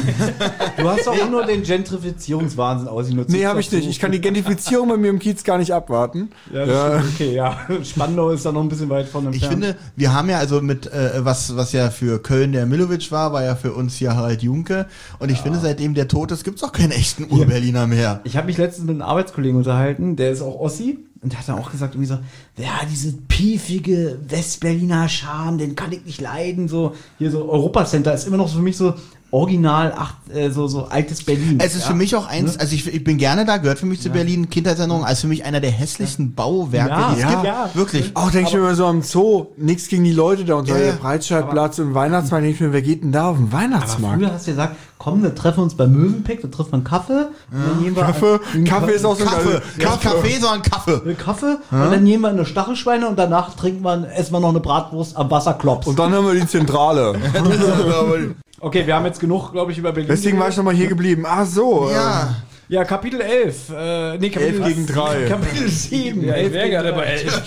[SPEAKER 1] du hast doch nur den Gentrifizierungswahnsinn ausgenutzt.
[SPEAKER 4] nee, habe ich nicht. Ich kann die Gentrifizierung bei mir im Kiez gar nicht abwarten.
[SPEAKER 1] Ja, das stimmt. Okay, ja. Spandau ist da noch ein bisschen weit von entfernt.
[SPEAKER 2] Ich finde, wir haben ja also mit, was ja für Köln der Milovic war ja für uns hier Harald Junke. Und ich finde, seitdem der tot ist, gibt's auch keinen echten Ur-Berliner mehr.
[SPEAKER 1] Ich habe mich letztens mit einem Arbeitskollegen unterhalten, der ist auch Ossi. Und der hat dann auch gesagt, irgendwie so, ja, diese piefige Westberliner Charme, den kann ich nicht leiden. So, hier so Europacenter ist immer noch so für mich so original, so altes Berlin.
[SPEAKER 2] Es ist für mich auch eins, also ich bin gerne da, gehört für mich zu Berlin, Kindheitserinnerung, als für mich einer der hässlichsten Bauwerke, die es gibt.
[SPEAKER 1] Ja.
[SPEAKER 2] Wirklich.
[SPEAKER 4] Auch denke ich mir immer so am Zoo, nichts gegen die Leute da und so,
[SPEAKER 2] Ja,
[SPEAKER 4] der
[SPEAKER 2] ja.
[SPEAKER 4] Breitscheidplatz und Weihnachtsmarkt, denke ich mir, wer geht denn da auf den
[SPEAKER 1] Aber
[SPEAKER 4] Weihnachtsmarkt?
[SPEAKER 1] früher hast du gesagt, komm, wir treffen uns bei Mövenpick, da trifft man Kaffee. Und dann gehen wir
[SPEAKER 4] Kaffee ist auch so
[SPEAKER 2] Kaffee.
[SPEAKER 4] geil.
[SPEAKER 2] Nicht Kaffee, sondern Kaffee.
[SPEAKER 1] Kaffee und dann nehmen wir eine Stachelschweine und danach essen wir noch eine Bratwurst am Wasserklops.
[SPEAKER 4] Und dann haben wir die Zentrale.
[SPEAKER 1] Okay, wir haben jetzt genug, glaube ich, über Berlin.
[SPEAKER 4] Deswegen war ich nochmal hier geblieben. Ach so.
[SPEAKER 2] Ja.
[SPEAKER 1] Ja, Kapitel 11. Kapitel
[SPEAKER 4] 11 gegen 3.
[SPEAKER 1] Kapitel 7.
[SPEAKER 3] Ja, ich wäre
[SPEAKER 1] gegen
[SPEAKER 3] gerade
[SPEAKER 1] 3.
[SPEAKER 3] bei 11.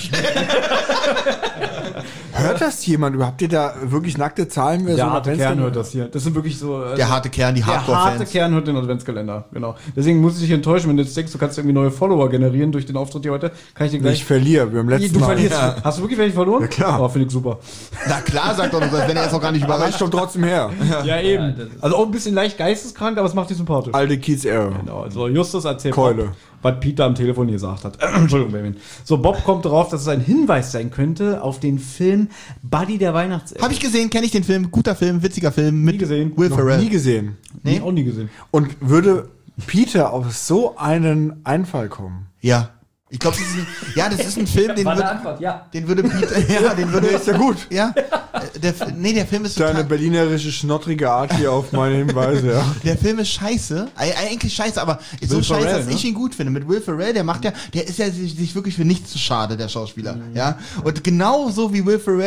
[SPEAKER 4] Hört das jemand überhaupt? Habt ihr da wirklich nackte Zahlen?
[SPEAKER 1] Der harte Kern hört das hier. Das sind wirklich so...
[SPEAKER 2] Der harte Kern, die
[SPEAKER 1] Der harte
[SPEAKER 2] Hardcore-Fans.
[SPEAKER 1] Kern hört den Adventskalender, genau. Deswegen muss ich dich enttäuschen, wenn du jetzt denkst, du kannst irgendwie neue Follower generieren durch den Auftritt hier heute. Kann ich dir gleich...
[SPEAKER 4] Ich verliere, wir haben letztes
[SPEAKER 1] Du
[SPEAKER 4] Mal.
[SPEAKER 1] verlierst. Hast du wirklich welche verloren? Ja,
[SPEAKER 4] klar.
[SPEAKER 1] Oh, finde ich super.
[SPEAKER 2] Na klar, sagt doch, wenn er ist auch gar nicht
[SPEAKER 4] Aber ich
[SPEAKER 2] überrascht.
[SPEAKER 4] komme trotzdem her.
[SPEAKER 1] Ja, eben.
[SPEAKER 3] das ist-
[SPEAKER 1] Also auch ein bisschen leicht geisteskrank, aber es macht dich sympathisch.
[SPEAKER 4] Alte Kiez-Ära.
[SPEAKER 1] Genau, also Justus erzählt
[SPEAKER 4] Keule.
[SPEAKER 1] Bob, was Peter am Telefon gesagt hat. Entschuldigung, Benjamin. So, Bob kommt darauf, dass es ein Hinweis sein könnte auf den Film Buddy der Weihnachtself.
[SPEAKER 2] Habe ich gesehen, kenne ich den Film, guter Film, witziger Film mit
[SPEAKER 1] Nie gesehen.
[SPEAKER 2] Will
[SPEAKER 4] Noch
[SPEAKER 2] Ferrell.
[SPEAKER 4] nie gesehen.
[SPEAKER 1] Nee, auch nie gesehen.
[SPEAKER 4] Und würde Peter auf so einen Einfall kommen?
[SPEAKER 2] Ja. Ich glaube, das ist ein Film,
[SPEAKER 3] War eine Antwort, ja.
[SPEAKER 2] den würde Peter, ja, den würde,
[SPEAKER 4] Ist ja gut.
[SPEAKER 2] ja, der Film ist
[SPEAKER 4] Deine
[SPEAKER 2] total,
[SPEAKER 4] berlinerische, schnottrige Art hier auf meine Hinweise, ja.
[SPEAKER 2] der Film ist scheiße, eigentlich scheiße, aber so
[SPEAKER 1] Will
[SPEAKER 2] scheiße,
[SPEAKER 1] Ferrell,
[SPEAKER 2] dass
[SPEAKER 1] ne?
[SPEAKER 2] ich ihn gut finde. Mit Will Ferrell, der ist ja sich wirklich für nichts zu schade, der Schauspieler, ja. Und genau so wie Will Ferrell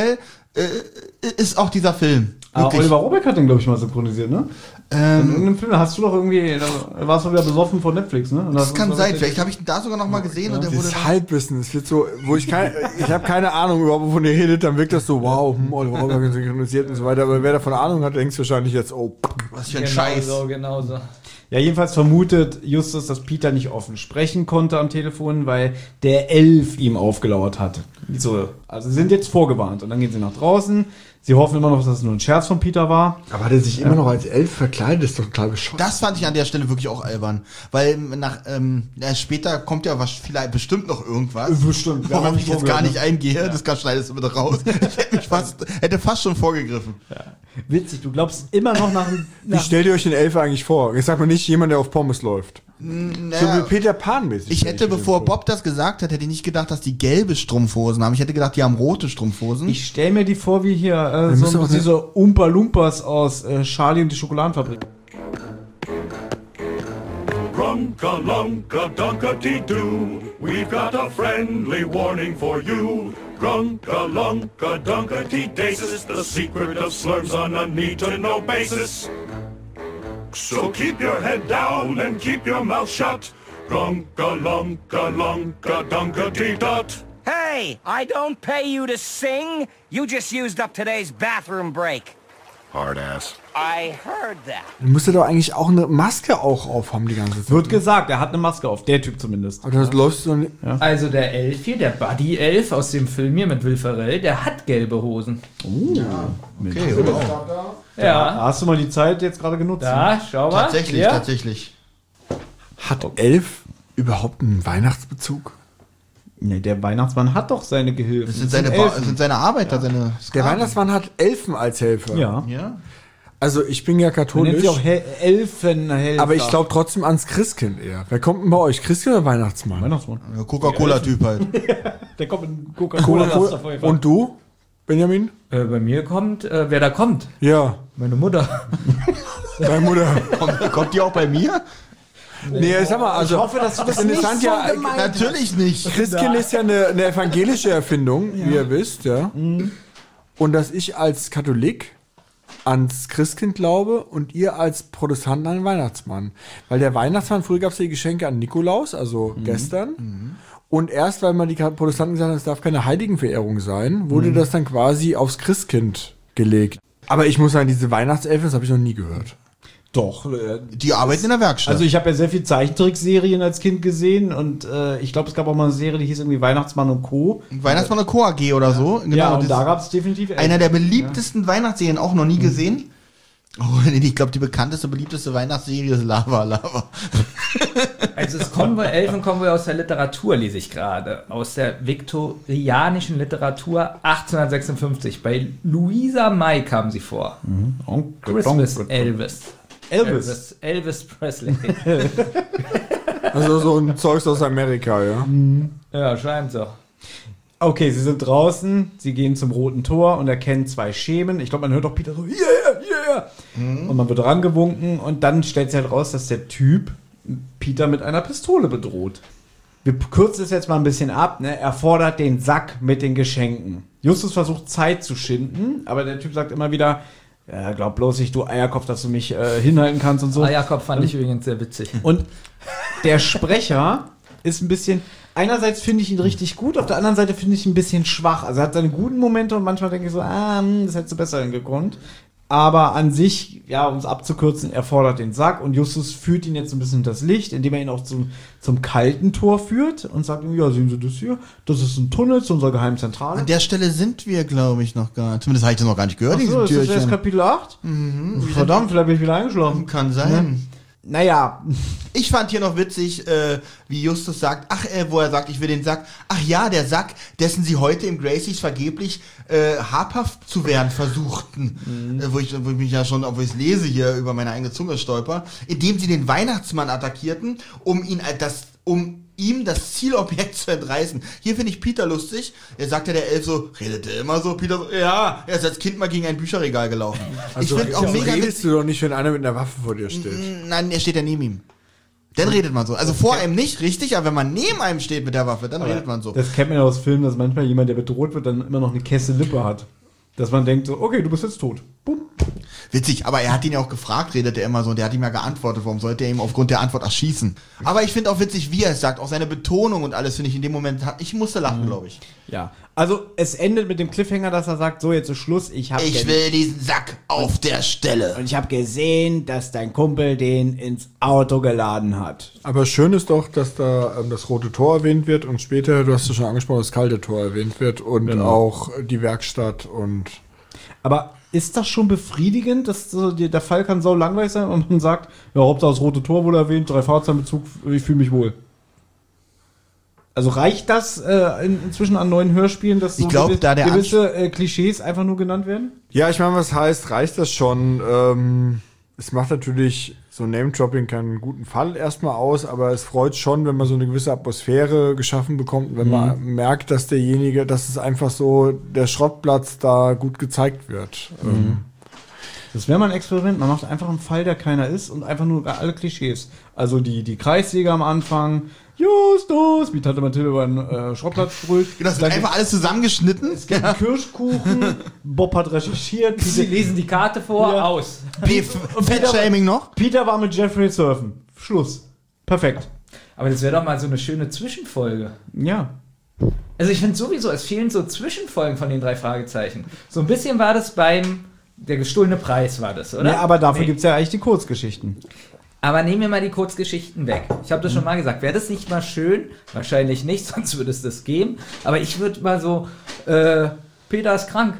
[SPEAKER 2] ist auch dieser Film. Wirklich.
[SPEAKER 1] Oliver Rohrbeck hat den, glaube ich, mal synchronisiert, ne? In irgendeinem Film, da hast du doch irgendwie, da warst du wieder besoffen von Netflix, ne? Und
[SPEAKER 2] Das kann sein, vielleicht habe ich ihn da sogar noch mal gesehen und der wurde
[SPEAKER 4] Das Halbwissen, es wird so, wo ich habe keine Ahnung überhaupt, wovon ihr redet, dann wirkt das so, wow, Oliver Rohrbeck synchronisiert und so weiter, aber wer davon Ahnung hat, denkt wahrscheinlich jetzt, oh,
[SPEAKER 2] was für ein Scheiß.
[SPEAKER 3] Genau so.
[SPEAKER 1] Ja, jedenfalls vermutet Justus, dass Peter nicht offen sprechen konnte am Telefon, weil der Elf ihm aufgelauert hat. So, also sie sind jetzt vorgewarnt und dann gehen sie nach draußen. Sie hoffen immer noch, dass es nur ein Scherz von Peter war.
[SPEAKER 4] aber hat er sich immer noch als Elf verkleidet, ist doch total bescheuert.
[SPEAKER 2] Das fand ich an der Stelle wirklich auch albern, weil später kommt ja vielleicht bestimmt noch irgendwas.
[SPEAKER 1] Bestimmt.
[SPEAKER 2] Worauf ich jetzt gar nicht eingehe, das schneidest du bitte raus. Ich hätte fast schon vorgegriffen.
[SPEAKER 1] Ja. Witzig, du glaubst immer noch
[SPEAKER 4] Wie stellt ihr euch den Elf eigentlich vor? Jetzt sagt man nicht jemand, der auf Pommes läuft. So wie Peter Pan-mäßig.
[SPEAKER 2] Ich hätte, bevor Bob das gesagt hat, hätte ich nicht gedacht, dass die gelbe Strumpfhosen haben. Ich hätte gedacht, die haben rote Strumpfhosen.
[SPEAKER 1] Ich stelle mir die vor wie hier
[SPEAKER 4] müssen
[SPEAKER 1] so
[SPEAKER 4] wir
[SPEAKER 1] diese Oompa Loompas aus Charlie und die Schokoladenfabrik.
[SPEAKER 5] Grunka lunka dunka-dee-doo, we've got a friendly warning for you. Grunka lunka dunka-dee-dasis, the secret of slurms on a need-to-know basis. So keep your head down and keep your mouth shut. Grunka lunka lunka dunka-dee-dot.
[SPEAKER 6] Hey, I don't pay you to sing. You just used up today's bathroom break.
[SPEAKER 5] Hard ass.
[SPEAKER 6] I heard that.
[SPEAKER 4] Du müsstest doch eigentlich auch eine Maske auch aufhaben die ganze Zeit.
[SPEAKER 1] Wird gesagt, er hat eine Maske auf, der Typ zumindest.
[SPEAKER 4] Aber das läuft so nicht. Ja.
[SPEAKER 3] Also der Elf hier, der Buddy-Elf aus dem Film hier mit Will Ferrell, der hat gelbe Hosen.
[SPEAKER 2] Okay, wow.
[SPEAKER 3] Ja.
[SPEAKER 1] Hast du mal die Zeit jetzt gerade genutzt?
[SPEAKER 3] Da, schau mal.
[SPEAKER 2] Tatsächlich.
[SPEAKER 4] Hat Elf überhaupt einen Weihnachtsbezug?
[SPEAKER 1] Nee, der Weihnachtsmann hat doch seine Gehilfen.
[SPEAKER 2] Das sind seine Arbeiter, seine
[SPEAKER 4] Der
[SPEAKER 2] Sklaven.
[SPEAKER 4] Weihnachtsmann hat Elfen als Helfer.
[SPEAKER 1] Ja.
[SPEAKER 2] Ja.
[SPEAKER 4] Also ich bin ja
[SPEAKER 1] Man nennt
[SPEAKER 4] katholisch,
[SPEAKER 1] sie auch Elfenhelfer.
[SPEAKER 4] aber ich glaube trotzdem ans Christkind eher. Wer kommt denn bei euch? Christkind oder Weihnachtsmann?
[SPEAKER 1] Weihnachtsmann.
[SPEAKER 2] Der Coca-Cola-Typ halt.
[SPEAKER 1] Der kommt in Coca-Cola.
[SPEAKER 4] Und du, Benjamin?
[SPEAKER 3] Bei mir kommt, wer da kommt?
[SPEAKER 4] Ja,
[SPEAKER 3] Meine Mutter.
[SPEAKER 4] deine Mutter.
[SPEAKER 2] Kommt die auch bei mir?
[SPEAKER 4] Nee, ich sag mal, also
[SPEAKER 1] Ich hoffe, dass du das nicht
[SPEAKER 4] interessant
[SPEAKER 1] so
[SPEAKER 4] ja,
[SPEAKER 1] gemeint
[SPEAKER 2] Natürlich nicht.
[SPEAKER 4] Christkind ist ja eine evangelische Erfindung, wie ihr wisst, ja. Und dass ich als Katholik ans Christkind glaube und ihr als Protestant an den Weihnachtsmann. Weil der Weihnachtsmann, früher gab es ja die Geschenke an Nikolaus, also gestern. Und erst, weil man die Protestanten gesagt hat, es darf keine Heiligenverehrung sein, wurde das dann quasi aufs Christkind gelegt. Aber ich muss sagen, diese Weihnachtselfen, das habe ich noch nie gehört.
[SPEAKER 1] Doch.
[SPEAKER 2] Die arbeiten in der Werkstatt.
[SPEAKER 1] Also ich habe ja sehr viel Zeichentrickserien als Kind gesehen und ich glaube, es gab auch mal eine Serie, die hieß irgendwie Weihnachtsmann und Co.
[SPEAKER 2] Weihnachtsmann und Co. AG oder so. Genau,
[SPEAKER 1] Ja, und
[SPEAKER 2] das
[SPEAKER 1] da
[SPEAKER 2] ist
[SPEAKER 1] gab es definitiv
[SPEAKER 2] einer der beliebtesten Weihnachtsserien, auch noch nie gesehen. Oh, nee, ich glaube, die bekannteste, beliebteste Weihnachtsserie ist Lava.
[SPEAKER 3] Also das Elfenkonvoi aus der Literatur lese ich gerade. Aus der viktorianischen Literatur 1856. Bei Louisa May kamen sie vor. Christmas Elvis Presley.
[SPEAKER 4] Also so ein Zeugs aus Amerika, ja.
[SPEAKER 3] Ja, scheint so.
[SPEAKER 1] Okay, sie sind draußen, sie gehen zum Roten Tor und erkennen zwei Schemen. Ich glaube, man hört auch Peter so, yeah. Und man wird rangewunken und dann stellt sich halt raus, dass der Typ Peter mit einer Pistole bedroht. Wir kürzen es jetzt mal ein bisschen ab, ne? Er fordert den Sack mit den Geschenken. Justus versucht Zeit zu schinden, aber der Typ sagt immer wieder, ja, glaub bloß nicht, du Eierkopf, dass du mich hinhalten kannst und so.
[SPEAKER 3] Jakob fand ich übrigens sehr witzig.
[SPEAKER 1] Und der Sprecher ist ein bisschen, einerseits finde ich ihn richtig gut, auf der anderen Seite finde ich ihn ein bisschen schwach. Also er hat seine guten Momente und manchmal denke ich so, das hättest du besser hingekonnt. Aber an sich, ja, um es abzukürzen, er fordert den Sack und Justus führt ihn jetzt ein bisschen hinters Licht, indem er ihn auch zum kalten Tor führt und sagt ihm, ja, sehen Sie das hier? Das ist ein Tunnel zu unserer geheimen Zentrale.
[SPEAKER 2] An der Stelle sind wir, glaube ich, noch gar nicht. Zumindest habe ich das noch gar nicht gehört,
[SPEAKER 1] Achso, ist das jetzt Kapitel 8? Verdammt, vielleicht bin ich wieder eingeschlafen.
[SPEAKER 2] Kann sein.
[SPEAKER 1] Naja,
[SPEAKER 2] Ich fand hier noch witzig, wie Justus sagt, wo er sagt, ich will den Sack. Ach ja, der Sack, dessen sie heute im Gracies vergeblich habhaft zu werden versuchten. Wo ich mich ja schon, obwohl ich es lese hier, über meine eigene Zunge stolper. Indem sie den Weihnachtsmann attackierten, um ihm das Zielobjekt zu entreißen. Hier finde ich Peter lustig. Er sagt ja der Elf so, redet er immer so? Peter so, ja, er ist als Kind mal gegen ein Bücherregal gelaufen.
[SPEAKER 4] Also
[SPEAKER 2] ich finde auch mega
[SPEAKER 4] redest du doch nicht, wenn einer mit einer Waffe vor dir steht.
[SPEAKER 2] Nein, er steht ja neben ihm. Dann redet man so. Also vor einem nicht, richtig, aber wenn man neben einem steht mit der Waffe, dann redet man so.
[SPEAKER 1] das kennt man ja aus Filmen, dass manchmal jemand, der bedroht wird, dann immer noch eine Kesse Lippe hat. Dass man denkt so, okay, du bist jetzt tot. Boom.
[SPEAKER 2] Witzig, aber er hat ihn ja auch gefragt, redet er immer so, und der hat ihm ja geantwortet, warum sollte er ihm aufgrund der Antwort erschießen? Aber ich finde auch witzig, wie er es sagt, auch seine Betonung und alles finde ich in dem Moment, ich musste lachen, glaube ich.
[SPEAKER 1] Ja, also es endet mit dem Cliffhanger, dass er sagt, so jetzt ist Schluss, ich
[SPEAKER 2] will diesen Sack auf der Stelle.
[SPEAKER 1] Und ich habe gesehen, dass dein Kumpel den ins Auto geladen hat.
[SPEAKER 4] Aber schön ist doch, dass da das Rote Tor erwähnt wird und später, du hast es schon angesprochen, das Kalte Tor erwähnt wird und auch die Werkstatt und...
[SPEAKER 1] Aber ist das schon befriedigend, dass so, der Fall kann so langweilig sein und man sagt, ja, Hauptsache das Rote Tor wurde erwähnt, 3 Fahrzeitenbezug, ich fühle mich wohl. Also reicht das inzwischen an neuen Hörspielen, dass so
[SPEAKER 2] ich glaub,
[SPEAKER 1] gewisse Klischees einfach nur genannt werden?
[SPEAKER 4] Ja, ich meine, was heißt, reicht das schon? Es macht natürlich so Name-Dropping keinen guten Fall erstmal aus, aber es freut schon, wenn man so eine gewisse Atmosphäre geschaffen bekommt, wenn man merkt, dass dass es einfach so der Schrottplatz da gut gezeigt wird.
[SPEAKER 1] Das wäre mal ein Experiment. Man macht einfach einen Fall, der keiner ist und einfach nur alle Klischees. Also die Kreissäge am Anfang, Justus, wie Tante Mathilde über den Schrottplatz sprüht.
[SPEAKER 2] Das wird einfach alles zusammengeschnitten.
[SPEAKER 1] Es gibt einen Kirschkuchen, Bob hat recherchiert.
[SPEAKER 3] Sie lesen die Karte vor, aus.
[SPEAKER 2] Fettshaming noch?
[SPEAKER 1] Peter war mit Jeffrey surfen. Schluss. Perfekt.
[SPEAKER 3] Aber das wäre doch mal so eine schöne Zwischenfolge.
[SPEAKER 1] Ja.
[SPEAKER 3] Also ich finde sowieso, es fehlen so Zwischenfolgen von den 3 Fragezeichen. So ein bisschen war das der gestohlene Preis war das, oder?
[SPEAKER 1] Ja, aber dafür gibt's ja eigentlich die Kurzgeschichten.
[SPEAKER 3] Aber nehmen wir mal die Kurzgeschichten weg. Ich habe das schon mal gesagt. Wäre das nicht mal schön? Wahrscheinlich nicht, sonst würde es das geben. Aber ich würde mal so, Peter ist krank.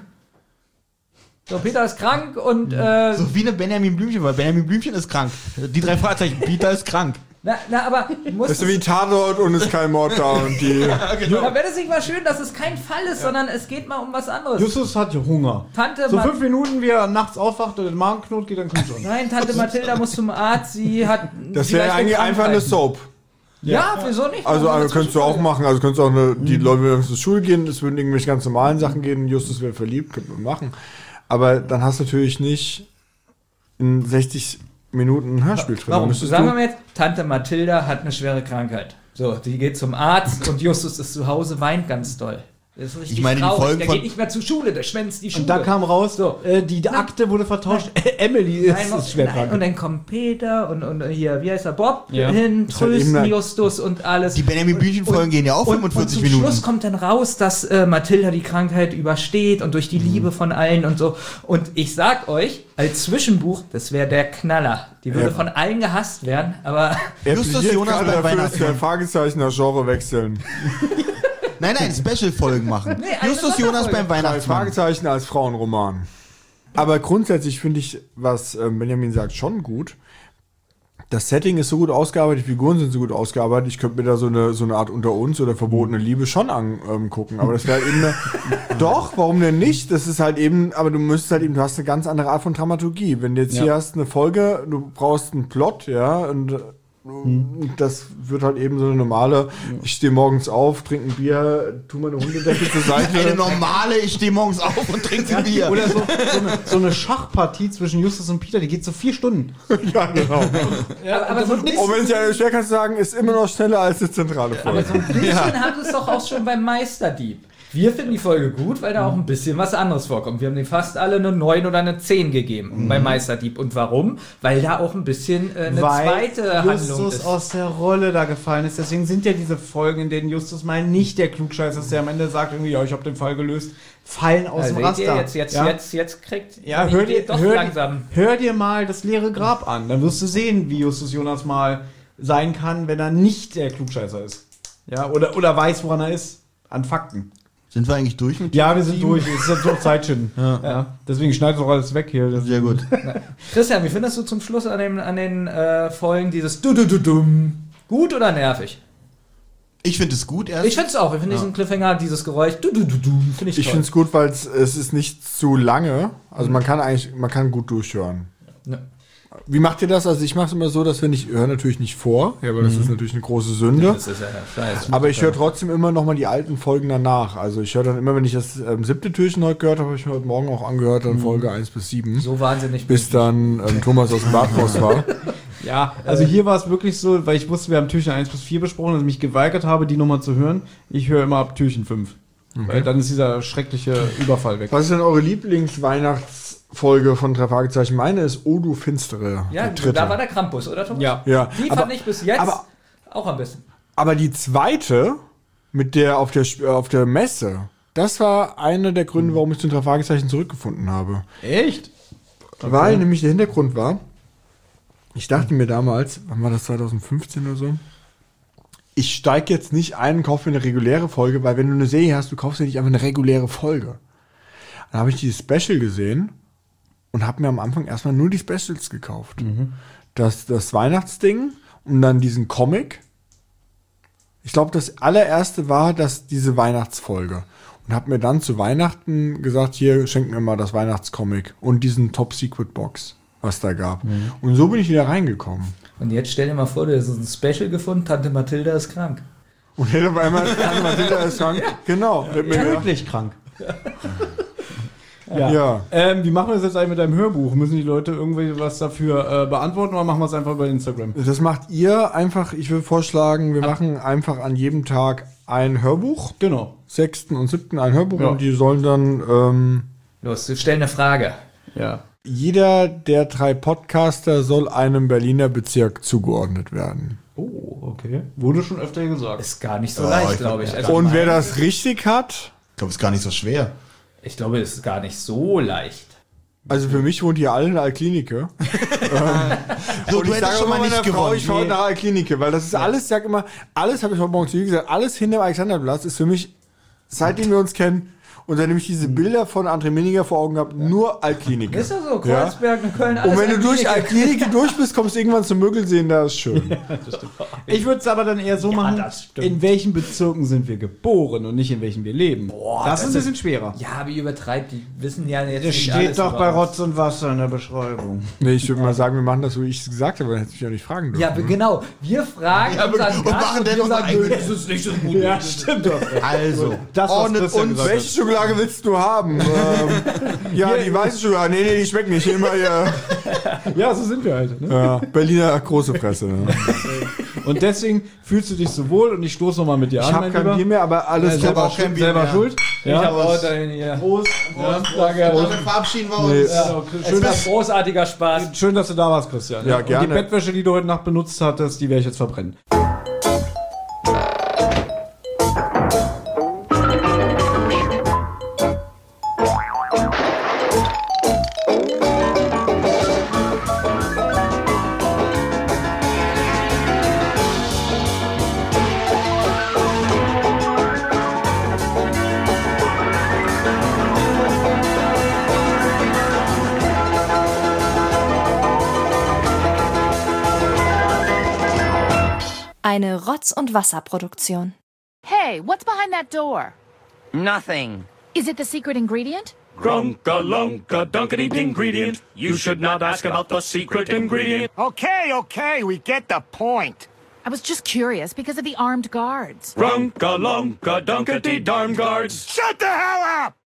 [SPEAKER 3] So, Peter ist krank und...
[SPEAKER 2] so wie eine Benjamin Blümchen, weil Benjamin Blümchen ist krank. Die 3 Fragezeichen, Peter ist krank.
[SPEAKER 3] Na, aber muss
[SPEAKER 4] das ist wie Tatort und ist kein Mord da und die...
[SPEAKER 2] Ja, genau.
[SPEAKER 3] Aber wäre das nicht mal schön, dass es kein Fall ist, sondern es geht mal um was anderes.
[SPEAKER 1] Justus hat Hunger.
[SPEAKER 3] Tante
[SPEAKER 1] so 5 Minuten, wie er nachts aufwacht und den Magenknot geht, dann kommt schon.
[SPEAKER 3] Nein, Tante Mathilda muss zum Arzt, sie hat...
[SPEAKER 4] Das wäre eigentlich einfach eine Soap.
[SPEAKER 3] Ja, wieso nicht?
[SPEAKER 4] Also könntest du auch machen, also könntest auch die Leute würden zur Schule gehen, es würden irgendwelche ganz normalen Sachen gehen, Justus wäre verliebt, könnte man machen. Aber dann hast du natürlich nicht in 60 Minuten ein Hörspiel drin.
[SPEAKER 3] Warum? Sagen wir mal jetzt, Tante Mathilda hat eine schwere Krankheit. So, die geht zum Arzt und Justus ist zu Hause, weint ganz doll. Das ist richtig traurig. Der geht nicht mehr zur Schule, der schwänzt die Schule.
[SPEAKER 1] Und da kam raus, so, die Akte wurde vertauscht. Emily ist schwer krank.
[SPEAKER 3] Und dann kommt Peter und hier, wie heißt er, Bob, hin, trösten Justus und alles.
[SPEAKER 2] Die Benjamin Blümchen-Folgen gehen ja auch 45 Minuten.
[SPEAKER 3] Zum Schluss kommt dann raus, dass Mathilda die Krankheit übersteht und durch die Liebe von allen und so. Und ich sag euch, als Zwischenbuch, das wäre der Knaller. Die würde von allen gehasst werden, aber...
[SPEAKER 2] Justus Jonas beim
[SPEAKER 4] Weihnachtsmann. Fragezeichen nach Genre wechseln.
[SPEAKER 2] Nein, Special-Folgen machen.
[SPEAKER 3] Nee,
[SPEAKER 2] Justus Jonas beim Weihnachtsmann.
[SPEAKER 4] Fragezeichen als Frauenroman. Aber grundsätzlich finde ich, was Benjamin sagt, schon gut. Das Setting ist so gut ausgearbeitet, die Figuren sind so gut ausgearbeitet. Ich könnte mir da so eine Art Unter uns oder verbotene Liebe schon angucken. Aber das wäre halt eben doch, warum denn nicht? Das ist halt eben, aber du müsstest halt eben, du hast eine ganz andere Art von Dramaturgie. Wenn du jetzt hier hast eine Folge, du brauchst einen Plot, ja, und das wird halt eben so eine normale, ich stehe morgens auf, trinke ein Bier, tu meine Hundedecke zur Seite.
[SPEAKER 2] Eine normale, ich stehe morgens auf und trinke ein Bier.
[SPEAKER 1] Oder so eine Schachpartie zwischen Justus und Peter, die geht so 4 Stunden.
[SPEAKER 4] Ja, genau.
[SPEAKER 3] aber so ein bisschen,
[SPEAKER 4] Und wenn es ja schwer kannst du sagen, ist immer noch schneller als die zentrale Folge.
[SPEAKER 3] aber so ein bisschen haben sie es doch auch schon beim Meisterdieb. Wir finden die Folge gut, weil da auch ein bisschen was anderes vorkommt. Wir haben denen fast alle eine 9 oder eine 10 gegeben bei Meisterdieb. Und warum? Weil da auch ein bisschen eine zweite Handlung ist.
[SPEAKER 1] Justus aus der Rolle da gefallen ist. Deswegen sind ja diese Folgen, in denen Justus mal nicht der Klugscheißer ist, der am Ende sagt irgendwie, ja, ich habe den Fall gelöst, fallen aus dem Raster.
[SPEAKER 3] Jetzt kriegt
[SPEAKER 1] hör dir mal das leere Grab an. Dann wirst du sehen, wie Justus Jonas mal sein kann, wenn er nicht der Klugscheißer ist. Ja, oder weiß, woran er ist. An Fakten.
[SPEAKER 2] Sind wir eigentlich durch mit
[SPEAKER 1] Ja, wir sind durch. Es ist jetzt noch Zeit schon. Ja. Deswegen schneidest du auch alles weg hier.
[SPEAKER 2] Sehr gut.
[SPEAKER 3] Christian, wie findest du zum Schluss an den Folgen dieses Du-Du-Du-Dum? Gut oder nervig?
[SPEAKER 2] Ich finde es gut.
[SPEAKER 3] Ich finde es auch. Ich finde diesen Cliffhanger, dieses Geräusch, Du-Du-Du-Dum, finde ich toll.
[SPEAKER 4] Ich finde es gut, weil es ist nicht zu lange. Also man kann gut durchhören.
[SPEAKER 3] Ja.
[SPEAKER 4] Wie macht ihr das? Also ich mache es immer so, dass ich höre natürlich nicht vor, ja, weil das ist natürlich eine große Sünde.
[SPEAKER 3] Das ist ja scheiße.
[SPEAKER 4] Aber ich höre trotzdem immer noch mal die alten Folgen danach. Also ich höre dann immer, wenn ich das 7. Türchen heute gehört habe, ich mir heute Morgen auch angehört, dann Folge 1 bis 7.
[SPEAKER 3] So wahnsinnig.
[SPEAKER 4] Bis dann Thomas aus dem Bad raus war.
[SPEAKER 1] Ja, also hier war es wirklich so, weil ich wusste, wir haben Türchen 1 bis 4 besprochen, dass ich mich geweigert habe, die Nummer zu hören. Ich höre immer ab Türchen 5. Weil dann ist dieser schreckliche Überfall weg.
[SPEAKER 4] Was ist denn eure Lieblingsweihnachtsfolge von 3 Fragezeichen? Meine ist O du Finstere.
[SPEAKER 3] Ja,
[SPEAKER 4] die dritte.
[SPEAKER 3] da war der Krampus, oder Thomas?
[SPEAKER 1] Ja.
[SPEAKER 4] Ja,
[SPEAKER 3] Die fand ich bis jetzt auch am besten.
[SPEAKER 4] aber die zweite, mit der auf der Messe, das war einer der Gründe, warum ich zu den 3 Fragezeichen zurückgefunden habe.
[SPEAKER 1] Echt?
[SPEAKER 4] Weil nämlich der Hintergrund war, ich dachte mir damals, wann war das, 2015 oder so? Ich steige jetzt nicht ein und kaufe mir eine reguläre Folge, weil wenn du eine Serie hast, du kaufst ja nicht einfach eine reguläre Folge. Dann habe ich dieses Special gesehen und habe mir am Anfang erstmal nur die Specials gekauft. Das Weihnachtsding und dann diesen Comic. Ich glaube, das allererste war diese Weihnachtsfolge. Und habe mir dann zu Weihnachten gesagt, hier, schenk mir mal das Weihnachtscomic und diesen Top-Secret-Box, was da gab. Und so bin ich wieder reingekommen.
[SPEAKER 3] Und jetzt stell dir mal vor, du hast ein Special gefunden, Tante Mathilda ist krank.
[SPEAKER 4] Und hätte auf einmal Tante Mathilda ist krank. Genau.
[SPEAKER 1] Tödlich krank. Ja.
[SPEAKER 4] Ja.
[SPEAKER 1] Wie machen wir das jetzt eigentlich mit deinem Hörbuch? Müssen die Leute irgendwie was dafür beantworten oder machen wir es einfach über Instagram?
[SPEAKER 4] Das macht ihr einfach, ich würde vorschlagen, wir machen einfach an jedem Tag ein Hörbuch.
[SPEAKER 1] Genau.
[SPEAKER 4] 6. und 7. ein Hörbuch
[SPEAKER 1] Ja.
[SPEAKER 4] und die sollen dann
[SPEAKER 3] Los, stell eine Frage.
[SPEAKER 1] Ja.
[SPEAKER 4] jeder der 3 Podcaster soll einem Berliner Bezirk zugeordnet werden.
[SPEAKER 1] Oh, okay. Wurde schon öfter gesagt.
[SPEAKER 3] Ist gar nicht so leicht, glaube ich. Also
[SPEAKER 4] Und wer das richtig hat,
[SPEAKER 2] Ich glaube, es ist gar nicht so schwer.
[SPEAKER 3] ich glaube, es ist gar nicht so leicht.
[SPEAKER 4] also für mich wohnt ihr alle in Alklinike.
[SPEAKER 2] So,
[SPEAKER 4] Und
[SPEAKER 2] du
[SPEAKER 4] ich
[SPEAKER 2] hättest
[SPEAKER 4] sage
[SPEAKER 2] schon
[SPEAKER 4] immer
[SPEAKER 2] mal nicht
[SPEAKER 4] meiner Frau,
[SPEAKER 2] gewonnen.
[SPEAKER 4] ich fahre nach Alklinike, weil das ist alles, ich sag immer, alles habe ich heute Morgen zu ihr gesagt, alles hinter dem Alexanderplatz ist für mich, seitdem wir uns kennen, und seitdem ich diese Bilder von André Minninger vor Augen habe, nur Alklinike.
[SPEAKER 3] Ist ja so, Kreuzberg und Köln, alles
[SPEAKER 4] Und wenn du durch
[SPEAKER 3] Alklinike.
[SPEAKER 4] Alklinike durch bist, kommst du irgendwann zum Mögelsehen, da ist schön.
[SPEAKER 1] Ich würde es aber dann eher so machen,
[SPEAKER 3] das stimmt.
[SPEAKER 1] in welchen Bezirken sind wir geboren und nicht in welchen wir leben. Boah, das ist ein bisschen schwerer.
[SPEAKER 3] Ja, wie übertreibt, die wissen ja jetzt
[SPEAKER 1] Das
[SPEAKER 3] nicht
[SPEAKER 1] steht
[SPEAKER 3] alles
[SPEAKER 1] doch
[SPEAKER 3] über
[SPEAKER 1] bei
[SPEAKER 3] uns.
[SPEAKER 1] Rotz und Wasser in der Beschreibung.
[SPEAKER 4] Nee, ich würde mal sagen, wir machen das, so wie ich es gesagt habe, dann hätte ich ja nicht fragen dürfen.
[SPEAKER 3] Ja, genau. Wir fragen unseren
[SPEAKER 2] und
[SPEAKER 3] Gast
[SPEAKER 2] machen
[SPEAKER 3] und
[SPEAKER 2] dann
[SPEAKER 3] wir
[SPEAKER 2] unser
[SPEAKER 3] sagen,
[SPEAKER 2] eigenes-
[SPEAKER 3] das ist nicht so gut.
[SPEAKER 1] Ja, stimmt doch.
[SPEAKER 2] Also,
[SPEAKER 1] Das, was
[SPEAKER 2] ordnet
[SPEAKER 1] Christian
[SPEAKER 2] uns.
[SPEAKER 1] gesagt
[SPEAKER 4] Welche Schokolade willst du haben? Ja, die weiße Schokolade. Nee, die schmeckt nicht. Immer ja,
[SPEAKER 1] Ja, so sind wir halt. Ne?
[SPEAKER 4] ja, Berliner große Fresse. Ne?
[SPEAKER 1] Und deswegen fühlst du dich so wohl und ich stoße nochmal mit dir
[SPEAKER 4] Ich
[SPEAKER 1] an,
[SPEAKER 4] habe
[SPEAKER 1] mein
[SPEAKER 4] kein
[SPEAKER 1] Lieber.
[SPEAKER 4] Bier mehr, aber alles
[SPEAKER 2] Ich habe auch kein Bier
[SPEAKER 1] Selber
[SPEAKER 2] mehr.
[SPEAKER 1] schuld.
[SPEAKER 3] Ich habe auch dahin hier.
[SPEAKER 1] Prost. Ja, danke.
[SPEAKER 2] Damit verabschieden wir uns.
[SPEAKER 4] Nee.
[SPEAKER 1] Ja,
[SPEAKER 3] Schön, großartiger Spaß.
[SPEAKER 1] schön, dass du da warst, Christian.
[SPEAKER 4] Ja,
[SPEAKER 1] Und
[SPEAKER 4] gerne.
[SPEAKER 1] die Bettwäsche, die du heute Nacht benutzt hattest, die werde ich jetzt verbrennen.
[SPEAKER 7] Eine Rotz- und Wasserproduktion.
[SPEAKER 8] Hey, what's behind that door?
[SPEAKER 6] Nothing.
[SPEAKER 8] Is it the secret ingredient?
[SPEAKER 5] Grunka-lunka dunkety ingredient. You should not ask about the secret ingredient.
[SPEAKER 6] Okay, we get the point.
[SPEAKER 8] I was just curious because of the armed guards.
[SPEAKER 5] Grunka-lunka dunkety darn guards.
[SPEAKER 6] Shut the hell up!